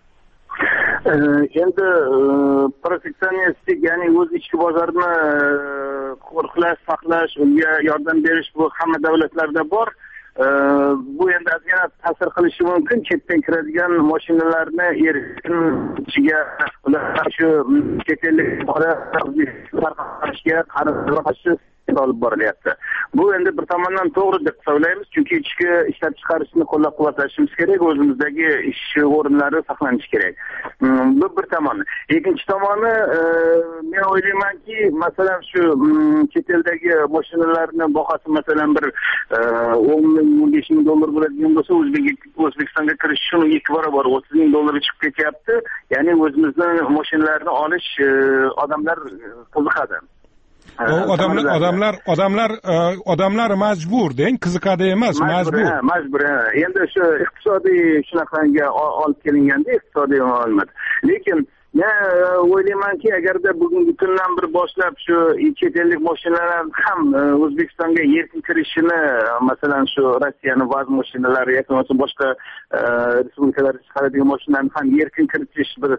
Endi proteksionistik, ya'ni o'z ichki bozorini qo'riqlash, saqlash, unga yordam berish bu hamma davlatlarda bor. Bu endi ozgina ta'sir qilishi mumkin. Chetdan kiradigan mashinalarni erkin ichiga ular shu chet ellik tarqatishga qarshi olib borilyapti. Bu endi bir tomondan to'g'ri deb hisoblaymiz, chunki ichki ishlab chiqarishni qo'llab-quvvatlashimiz kerak, o'zimizdagi ish o'rinlari saqlanishi kerak. Bu bir tomon. Ikkinchi tomoni, men o'ylaymanki, masalan shu chet eldagi mashinalarning bahosi masalan bir 10 ming, 15 ming dollar bo'ladigan bo'lsa, O'zbekistonga kirish shuni 2 barobar 30 ming dollarga chiqib ketyapti. Ya'ni o'zimizning mashinalarni olish odamlar qiziqadi. odamlar majbur deng, qiziqadi emas, majbur. Endi shu iqtisodiy shunaqangi olib kelinganda iqtisodiy olmadi. Lekin men o'ylaymanki, agarda bugungi kundan bir boshlab shu chet ellik mashinalar ham O'zbekistonga erkin kirishini, masalan shu Rossiyaning vaz mashinalari yoki bo'lmasa boshqa respublikalarga chiqaradigan mashinalarni ham erkin kiritish bir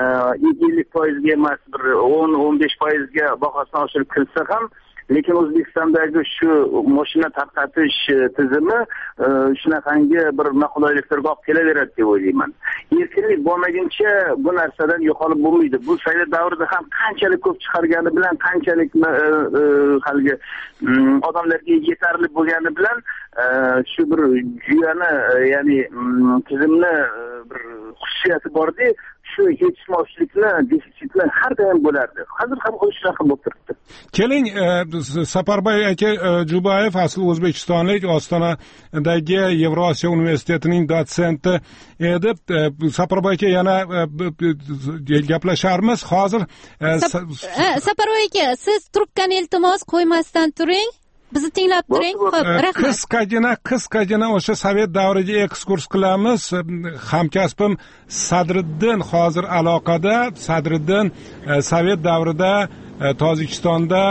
50% emas, bir 10-15% ga bahosini oshirib kirsa ham, lekin O'zbekistondagi shu mashina tarqatish tizimi shunaqangi bir noqulayliklarga olib kelaveradi deb o'ylayman. Erkinlik bo'lmaguncha bu narsadan yo'qolib bo'lmaydi. Bu Sovet davrida ham qanchalik ko'p chiqargani bilan, qanchalik haligi odamlarga yetarli bo'lgani bilan shu bir juyani, ya'ni tizimni bir xususiyati bordi. Shu yetishmovchilikni, defitsitni har doim bo'lardi. Hozir ham shunaqa bo'lib turibdi. Keling, Saparboy aka Jubayev asli o'zbekistonlik, Ostonadagi Yevrosiyo universitetining dotsenti edi. Saparboy aka yana gaplasharmiz. Hozir Saparboy aka, siz trubkani iltimos qo'ymasdan turing. Bizni tinglab turing. Xo'p, rahmat. Qisqagina o'sha Sovet davriga ekskurs qilamiz. Hamkasbim Sadriddin hozir aloqada. Sadriddin Sovet davrida Tojikistonda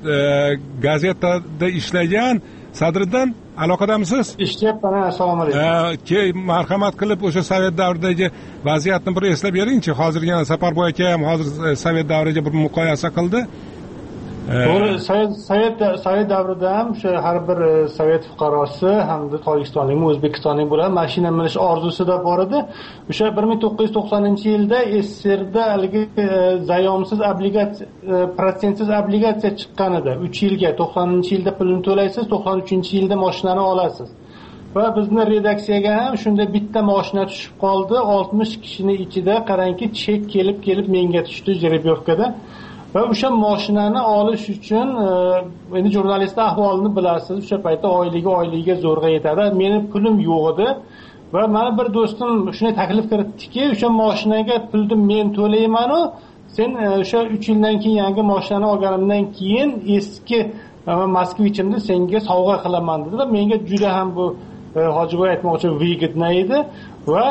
gazetada ishlagan. Sadriddin, aloqadamisiz? Eshityapman. Assalomu alaykum. Marhamat qilib o'sha Sovet davridagi vaziyatni bir eslab beringchi. Hozir yana Saparboy aka ham hozir Sovet davriga bir muqoyasa qildi. To'g'ri, Sovet davrida ham o'sha har bir Sovet fuqarosi hamda Tojikistonlikmi, O'zbekistonlik bo'lib mashina minish orzusida bor edi. O'sha 1990-yilda SSRda haligi zayomsiz obligatsiya, protsentsiz obligatsiya chiqqan edi. 3 yilga, 90-yilda pulini to'laysiz, 93-yilda mashinani olasiz. Va bizni redaksiyaga ham shunda bitta mashina tushib qoldi. 60 kishining ichida qarangki, chek kelib menga tushdi Jerebyovkada. Va o'sha mashinani olish uchun endi jurnalist ahvolini bilasiz, o'sha paytda oyligiga zo'rg'a yetadi. Meni pulim yo'q edi va meni bir do'stim shunday taklif kiritdiki, o'sha mashinaga pulni men to'layman-u, sen o'sha 3 yildan keyin yangi mashinani olganimdan keyin eski Moskvichimni senga sovg'a qilaman dedi va menga juda ham bu Hojiboy aytmoqchi выгодно edi va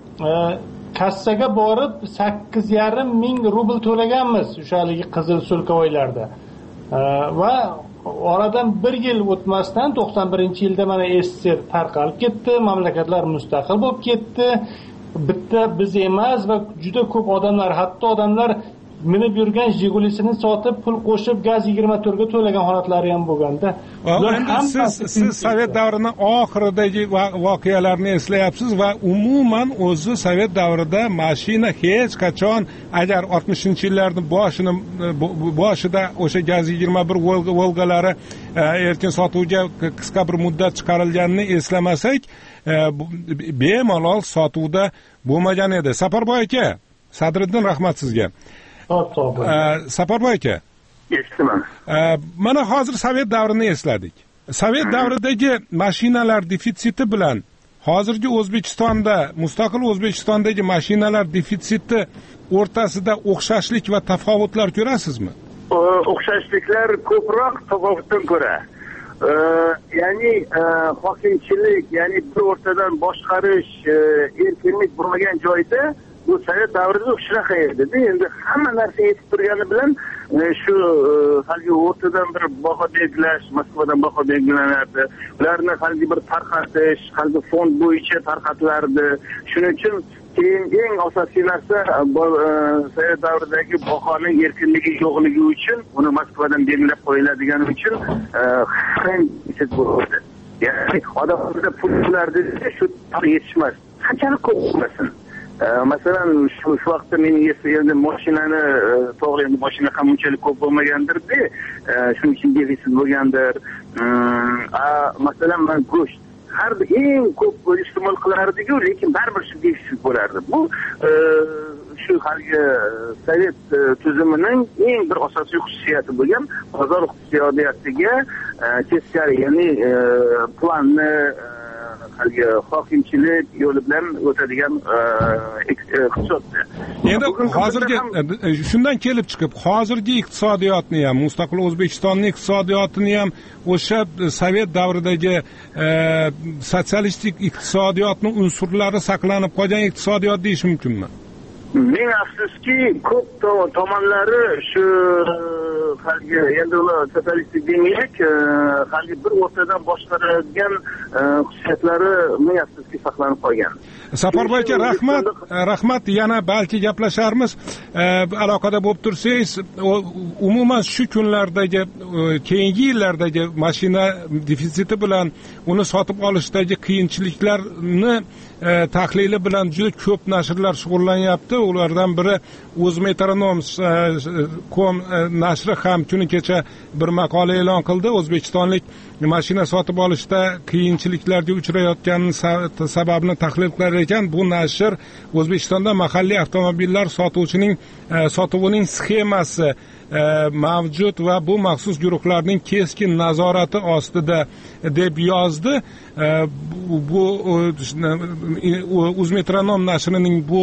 kassaga borib 8,5 ming rubl to'laganmiz o'shaligi qizil sulkovoylarda. Va oradan 1 yil o'tmasdan 91-yilda mana SSR tarqalib ketdi, mamlakatlar mustaqil bo'lib ketdi. Bitta biz emas va juda ko'p odamlar, hatto odamlar minib yurgan Jigulisini sotib pul qo'shib gaz 24 ga to'lagan holatlari ham bo'lganda. Siz Sovet davrining oxiridagi voqealarni eslayapsiz va umuman o'zi Sovet davrida mashina hech qachon, agar 60-yillarning boshida o'sha gaz 21 Volgalari erkin sotuvga qisqa bir muddat chiqarilganini eslamasak, bemalol sotuvda bo'lmagan edi. Saparboy aka, Sadriddin, rahmat sizga. Saparboy aka, eshitaman. Mana hozir Sovet davrini esladik. Sovet davridagi mashinalar defitsiti bilan hozirgi O'zbekistonda, mustaqil O'zbekistondagi mashinalar defitsiti o'rtasida o'xshashlik va tafovutlar ko'rasizmi? O'xshashliklar ko'proq tafovutdan ko'ra. Ya'ni hokimchilik, ya'ni bir o'rtadan boshqarish, erkinlik bo'lmagan joyda bu Sovet davrida shunaqa edi. Endi hamma narsa yetib turgani bilan shu haligi o'rtadan bir baho belgilash, Moskvadan baho belgilanardi. Ularni haligi bir tarqatish, haligi fond bo'yicha tarqatilardi. Shuning uchun keyin eng asosiy narsa Sovet davridagi bahoning erkinligi yo'qligi uchun, uni Moskvadan belgilab qo'yiladigani uchun qanchalik bo'ldi. Ya'ni odamlarda pullardi, shu yetishmas. Qanchalik ko'p bo'lmasin. Masalan, shu vaqtda mening endi mashinani, to'g'ri endi mashina ham unchalik ko'p bo'lmagandir-da, shuning uchun defitsit bo'lgandir. Masalan, men go'sht har eng ko'p iste'mol qilardik-ku, lekin baribir shu defitsit bo'lardi. Bu shu haligi Sovet tuzimining eng bir asosiy xususiyati bo'lgan bozor iqtisodiyatiga teskari, ya'ni planni haligi hokimchilik yo'li bilan o'tadigan iqtisodda. Endi hozirgi shundan kelib chiqib, hozirgi iqtisodiyotni ham, mustaqil O'zbekistonning iqtisodiyotini ham o'sha sovet davridagi sotsialistik iqtisodiyotning unsurlari saqlanib qolgan iqtisodiyot deyish mumkinmi? Ming afsuski, ko'p tomonlari shu haligi endi ular sotsialistik demaylik, haligi bir o'rtadan boshqaradigan xususiyatlari ming afsuski saqlanib qolgan. Safarboy aka, rahmat, yana balki gaplasharmiz. Aloqada bo'lib tursangiz, umuman shu kunlardagi, keyingi yillardagi mashina defitsiti bilan uni sotib olishdagi qiyinchiliklarni tahlili bilan juda ko'p nashrlar shug'ullanyapti. Ulardan biri O'zmetronom.com nashri ham kuni kecha bir maqola e'lon qildi. O'zbekistonlik mashina sotib olishda qiyinchiliklarga uchrayotgani sababini tahlil qilar ekan. Bu nashr O'zbekistonda mahalliy avtomobillar sotuvining sxemasi mavjud va bu maxsus guruhlarning keskin nazorati ostida deb yozdi. Bu O'zmetronom nashrining bu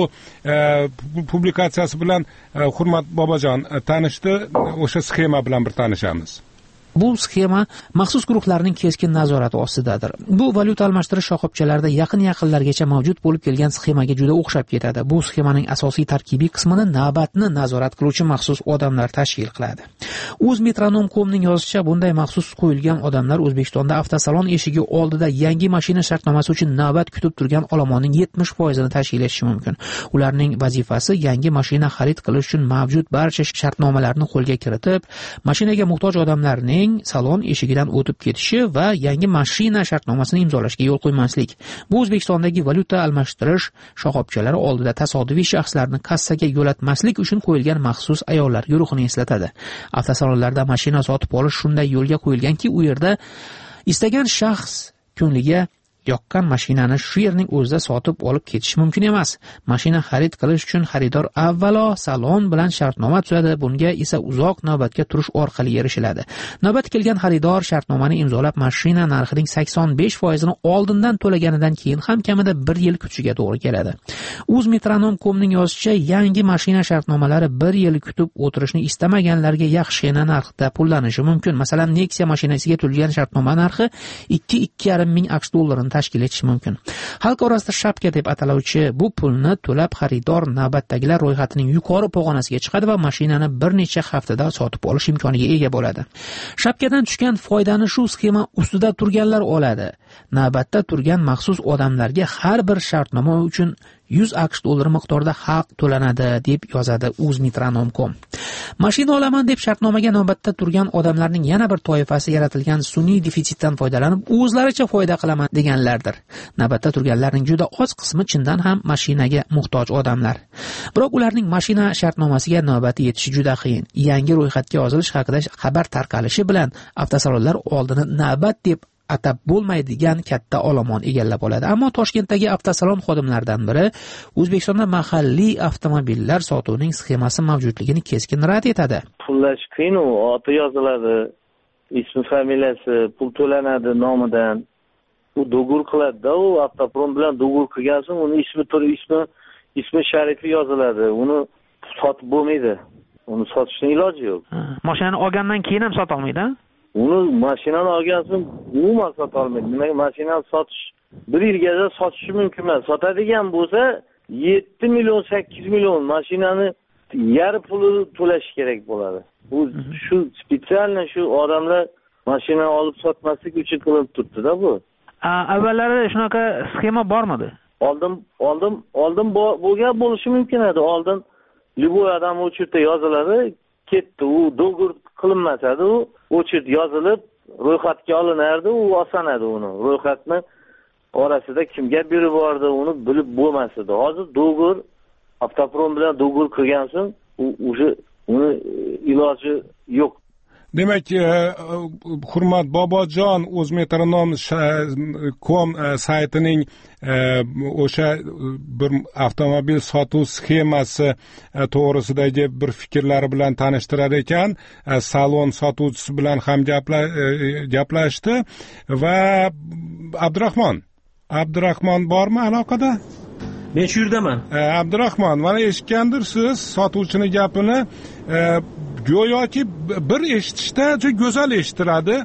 publikatsiyasi bilan Hurmat Bobojon tanishdi. O'sha sxema bilan bir tanishamiz. Bu sxema maxsus guruhlarning keskin nazorati ostidadir. Bu valyuta almashtirish shoxobchalarida yaqinlargacha mavjud bo'lib kelgan sxemaga juda o'xshab ketadi. Bu sxemaning asosiy tarkibiy qismini navbatni nazorat qiluvchi maxsus odamlar tashkil qiladi. O'zmetronom.com'ning yozishicha, bunday maxsus qo'yilgan odamlar O'zbekistonda avtosalon eshigi oldida yangi mashina shartnomasi uchun navbat kutib turgan olomonning 70%ni tashkil etishi mumkin. Ularning vazifasi yangi mashina xarid qilish uchun mavjud barcha shartnomalarni qo'lga kiritib, mashinaga muhtoj odamlarning salon eshigidan o'tib ketishi va yangi mashina shartnomasini imzolashga yo'l qo'ymaslik. Bu O'zbekistondagi valyuta almashtirish shoxobchalari oldida tasodifiy shaxslarni kassaga yo'latmaslik uchun qo'yilgan maxsus ayollar guruhini eslatadi. Avtosalonlarda mashina sotib olish shunday yo'lga qo'yilganki, u yerda istagan shaxs ko'ngliga yoqqan mashinani shu yerning o'zida sotib olib ketish mumkin emas. Mashina xarid qilish uchun xaridor avvalo salon bilan shartnoma tuzadi, bunga esa uzoq navbatga turish orqali erishiladi. Navbat kelgan xaridor shartnomani imzolab, mashina narxining 85%ni oldindan to'laganidan keyin ham kamida 1 yil kutishiga to'g'ri keladi. O'zmetronom.com'ning yozishicha, yangi mashina shartnomalari 1 yil kutib o'tirishni istamaganlarga yaxshigina narxda pullanishi mumkin. Masalan, Nexia mashinasiga to'lgan shartnoma narxi 2-2,5 ming AQSh dollarini tashkil etishi mumkin. Xalq orasida shapka deb ataluvchi bu pulni to'lab xaridor navbatdagilar ro'yxatining yuqori pog'onasiga chiqadi va mashinani bir necha haftada sotib olish imkoniga ega bo'ladi. Shapkadan tushgan foydani shu sxema ustida turganlar oladi. Navbatda turgan maxsus odamlarga har bir shartnoma uchun 100 AQSh dollari miqdorida haq to'lanadi deb yozadi O'zmetronom.com. Mashina olaman deb shartnomaga navbatda turgan odamlarning yana bir toifasi yaratilgan sun'iy defitsitdan foydalanib o'zlaricha foyda qilaman deganlardir. Navbatda turganlarning juda oz qismi chindan ham mashinaga muhtoj odamlar. Biroq ularning mashina shartnomasiga navbati yetishi juda qiyin. Yangi ro'yxatga yozilish haqida xabar tarqalishi bilan avtosalonlar oldini navbat deb atab bo'lmaydigan katta olomon egallab oladi. Ammo Toshkentdagi avtosalon xodimlaridan biri O'zbekistonda mahalliy avtomobillar sotuvining sxemasi mavjudligini keskin rad etadi. Pullash qiyin, oti yoziladi, ismi, familiyasi, pul to'lanadi nomidan. U dogur qiladi-da, u avtoprom bilan dogur qilgansin, uni ismi sharifi yoziladi. Uni sotib bo'lmaydi. Uni sotishning iloji yo'q. Mashinani olgandan keyin ham sota olmaydi. Uni mashinani olgansin, umuman sota olmaydi. Nimaga mashinani sotish 1 yilgacha sotishi mumkin emas. Sotadigan bo'lsa 7 million 8 million mashinani yarı puli to'lash kerak bo'ladi. Bu shu spetsialni shu odamlar mashina olib sotmaslik uchun qilinib turibdi-da bu. Avvallari shunaqa sxema bormidi? Oldin bo'lgan bo'lishi mumkin edi. Oldin любой odam o'chirda yoziladi, ketdi, u dogur qilinmasadi, u o'chirda yozilib ro'yxatga olinardi, u oson edi uni. Ro'yxatni orasida kimga berib bordi, uni bilib bo'lmas edi. Hozir dogur avtoprom bilan dogur qilgansin, uni iloji yo'q. Demak, Hurmat Bobojon O'zmetronom.com saytining o'sha bir avtomobil sotuv sxemasi to'g'risidagi bir fikrlari bilan tanishtirar ekan. Salon sotuvchisi bilan ham gaplashdi va Abdurahmon, Abdurahmon bormi aloqada? Men shu yerdaman. Abdurahmon, mana eshitgandirsiz sotuvchini gapini. Go'yoki bir eshitishda juda go'zal eshitiladi.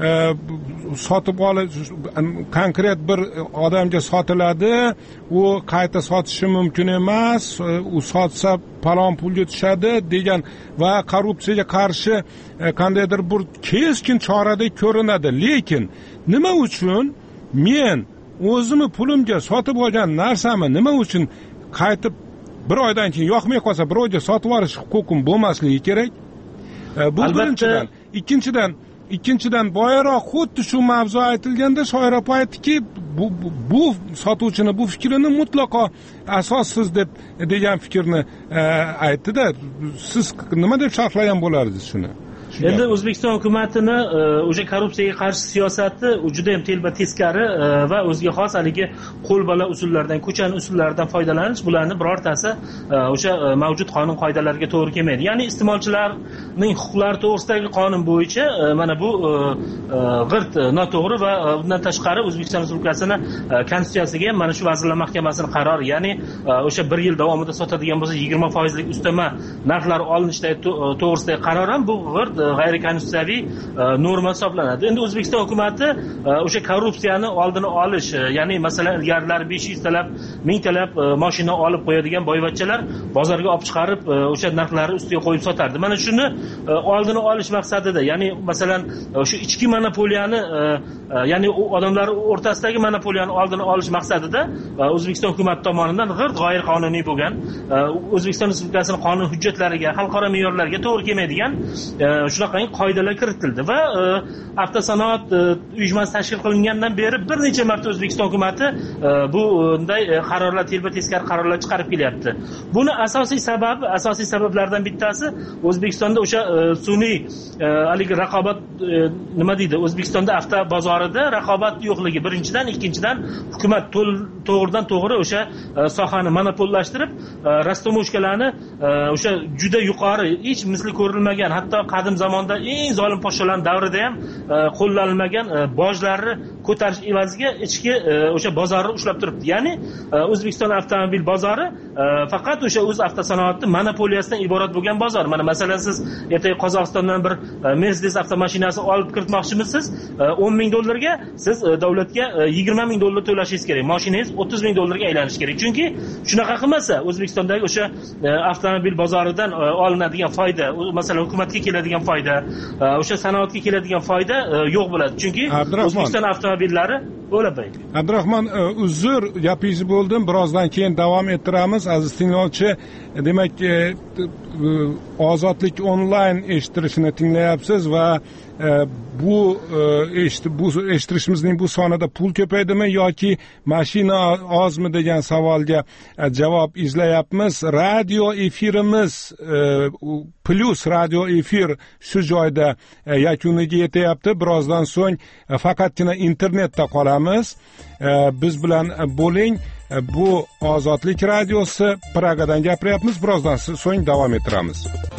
Sotib olish konkret bir odamga sotiladi, u qayta sotishi mumkin emas, u sotsa palon pulga tushadi degan va korrupsiyaga qarshi qandaydir bir keskin choradek ko'rinadi. Lekin nima uchun men o'zimni pulimga sotib olgan narsami nima uchun qaytib bir oydan keyin yoqmay qolsa bir oyga sotib olish huquqim bo'lmasligi kerak? Bu birinchidan. Ikkinchidan boyaroq xuddi shu mavzu aytilganda shoir opa aytdiki, bu sotuvchini bu fikrini mutlaqo asossiz degan fikrni aytdi-da. Siz nima deb sharhlagan bo'lardingiz shuni? Endi O'zbekiston hukumatini o'sha korrupsiyaga qarshi siyosati juda ham telba teskari va o'ziga xos haligi qo'lbola usullardan, ko'chan usullaridan foydalanish, bularni birortasi o'sha mavjud qonun qoidalariga to'g'ri kelmaydi. Ya'ni iste'molchilarning huquqlari to'g'risidagi qonun bo'yicha mana bu g'irt noto'g'ri va bundan tashqari O'zbekiston Respublikasini konstitutsiyasiga ham mana shu Vazirlar Mahkamasining qarori, ya'ni o'sha 1 yil davomida sotadigan bo'lsa 20% ustama narxlar olinishdagi to'g'risidagi qaror ham bu g'irt g'ayrikonstitutsiyaviy norma hisoblanadi. Endi O'zbekiston hukumatı o'sha korrupsiyani oldini olish, ya'ni masalan ilgarilari 500 talab, 1000 talab mashina olib qo'yadigan boyvachchalar bozorga olib chiqarib o'sha narxlarni ustiga qo'yib sotardi. Mana shuni oldini olish maqsadida, ya'ni masalan o'sha ichki monopoliyani, ya'ni odamlar o'rtasidagi monopoliyani oldini olish maqsadida O'zbekiston hukumati tomonidan g'irt g'ayriqonuniy bo'lgan, O'zbekiston Respublikasining qonun hujjatlariga, xalqaro me'yorlarga to'g'ri kelmaydigan shunaqangi qoidalar kiritildi va avtosanoat uyushmasi tashkil qilingandan beri bir necha marta O'zbekiston hukumatı bunday qarorlar, telba teskari qarorlar chiqarib kelyapti. Buni asosiy sabablardan bittasi O'zbekistonda o'sha sun'iy haligi raqobat nima deydi? O'zbekistonda avto bozorida raqobat yo'qligi birinchidan, ikkinchidan hukumat to'g'ridan to'g'ri o'sha sohani monopollashtirib, rastomoshkalarni o'sha juda yuqori, hech misli ko'rilmagan, hatto qadim zamonda eng zolim podsholar davrida ham qo'llanilmagan bojlarni ko'tarish evaziga ichki o'sha bozorni ushlab turibdi. Ya'ni O'zbekiston avtomobil bozori faqat o'sha o'z avtosanoati monopoliyasidan iborat bo'lgan bozor. Mana masalan siz ertaga Qozog'istondan bir Mercedes avtomashinasi olib kiritmoqchimisiz, $10,000 siz davlatga $20,000 to'lashingiz kerak. Mashinangiz $30,000 aylanishi kerak. Chunki shunaqa qilmasa O'zbekistondagi o'sha avtomobil bozoridan olinadigan foyda, masalan hukumatga keladigan foyda, o'sha sanoatga keladigan foyda yo'q bo'ladi. Chunki O'zbekiston avtomobillari o'labay. Abdurahmon, uzr, gapingizni bo'ldim. Birozdan keyin davom ettiramiz. Aziz tinglovchi, demak, Ozodlik onlayn eshittirishini tinglayapsiz va bu eshittirishimizning bu sonida pul ko'paydimi yoki mashina ozmi degan savolga javob izlayapmiz. Radio efirimiz plus radio efir shu joyda yakuniga yetyapti. Birozdan so'ng faqatgina internetda qolamiz. Biz bilan bo'ling. Bu Ozodlik radiosi, Pragadan gapiryapmiz. Birozdan so'ng davom ettiramiz.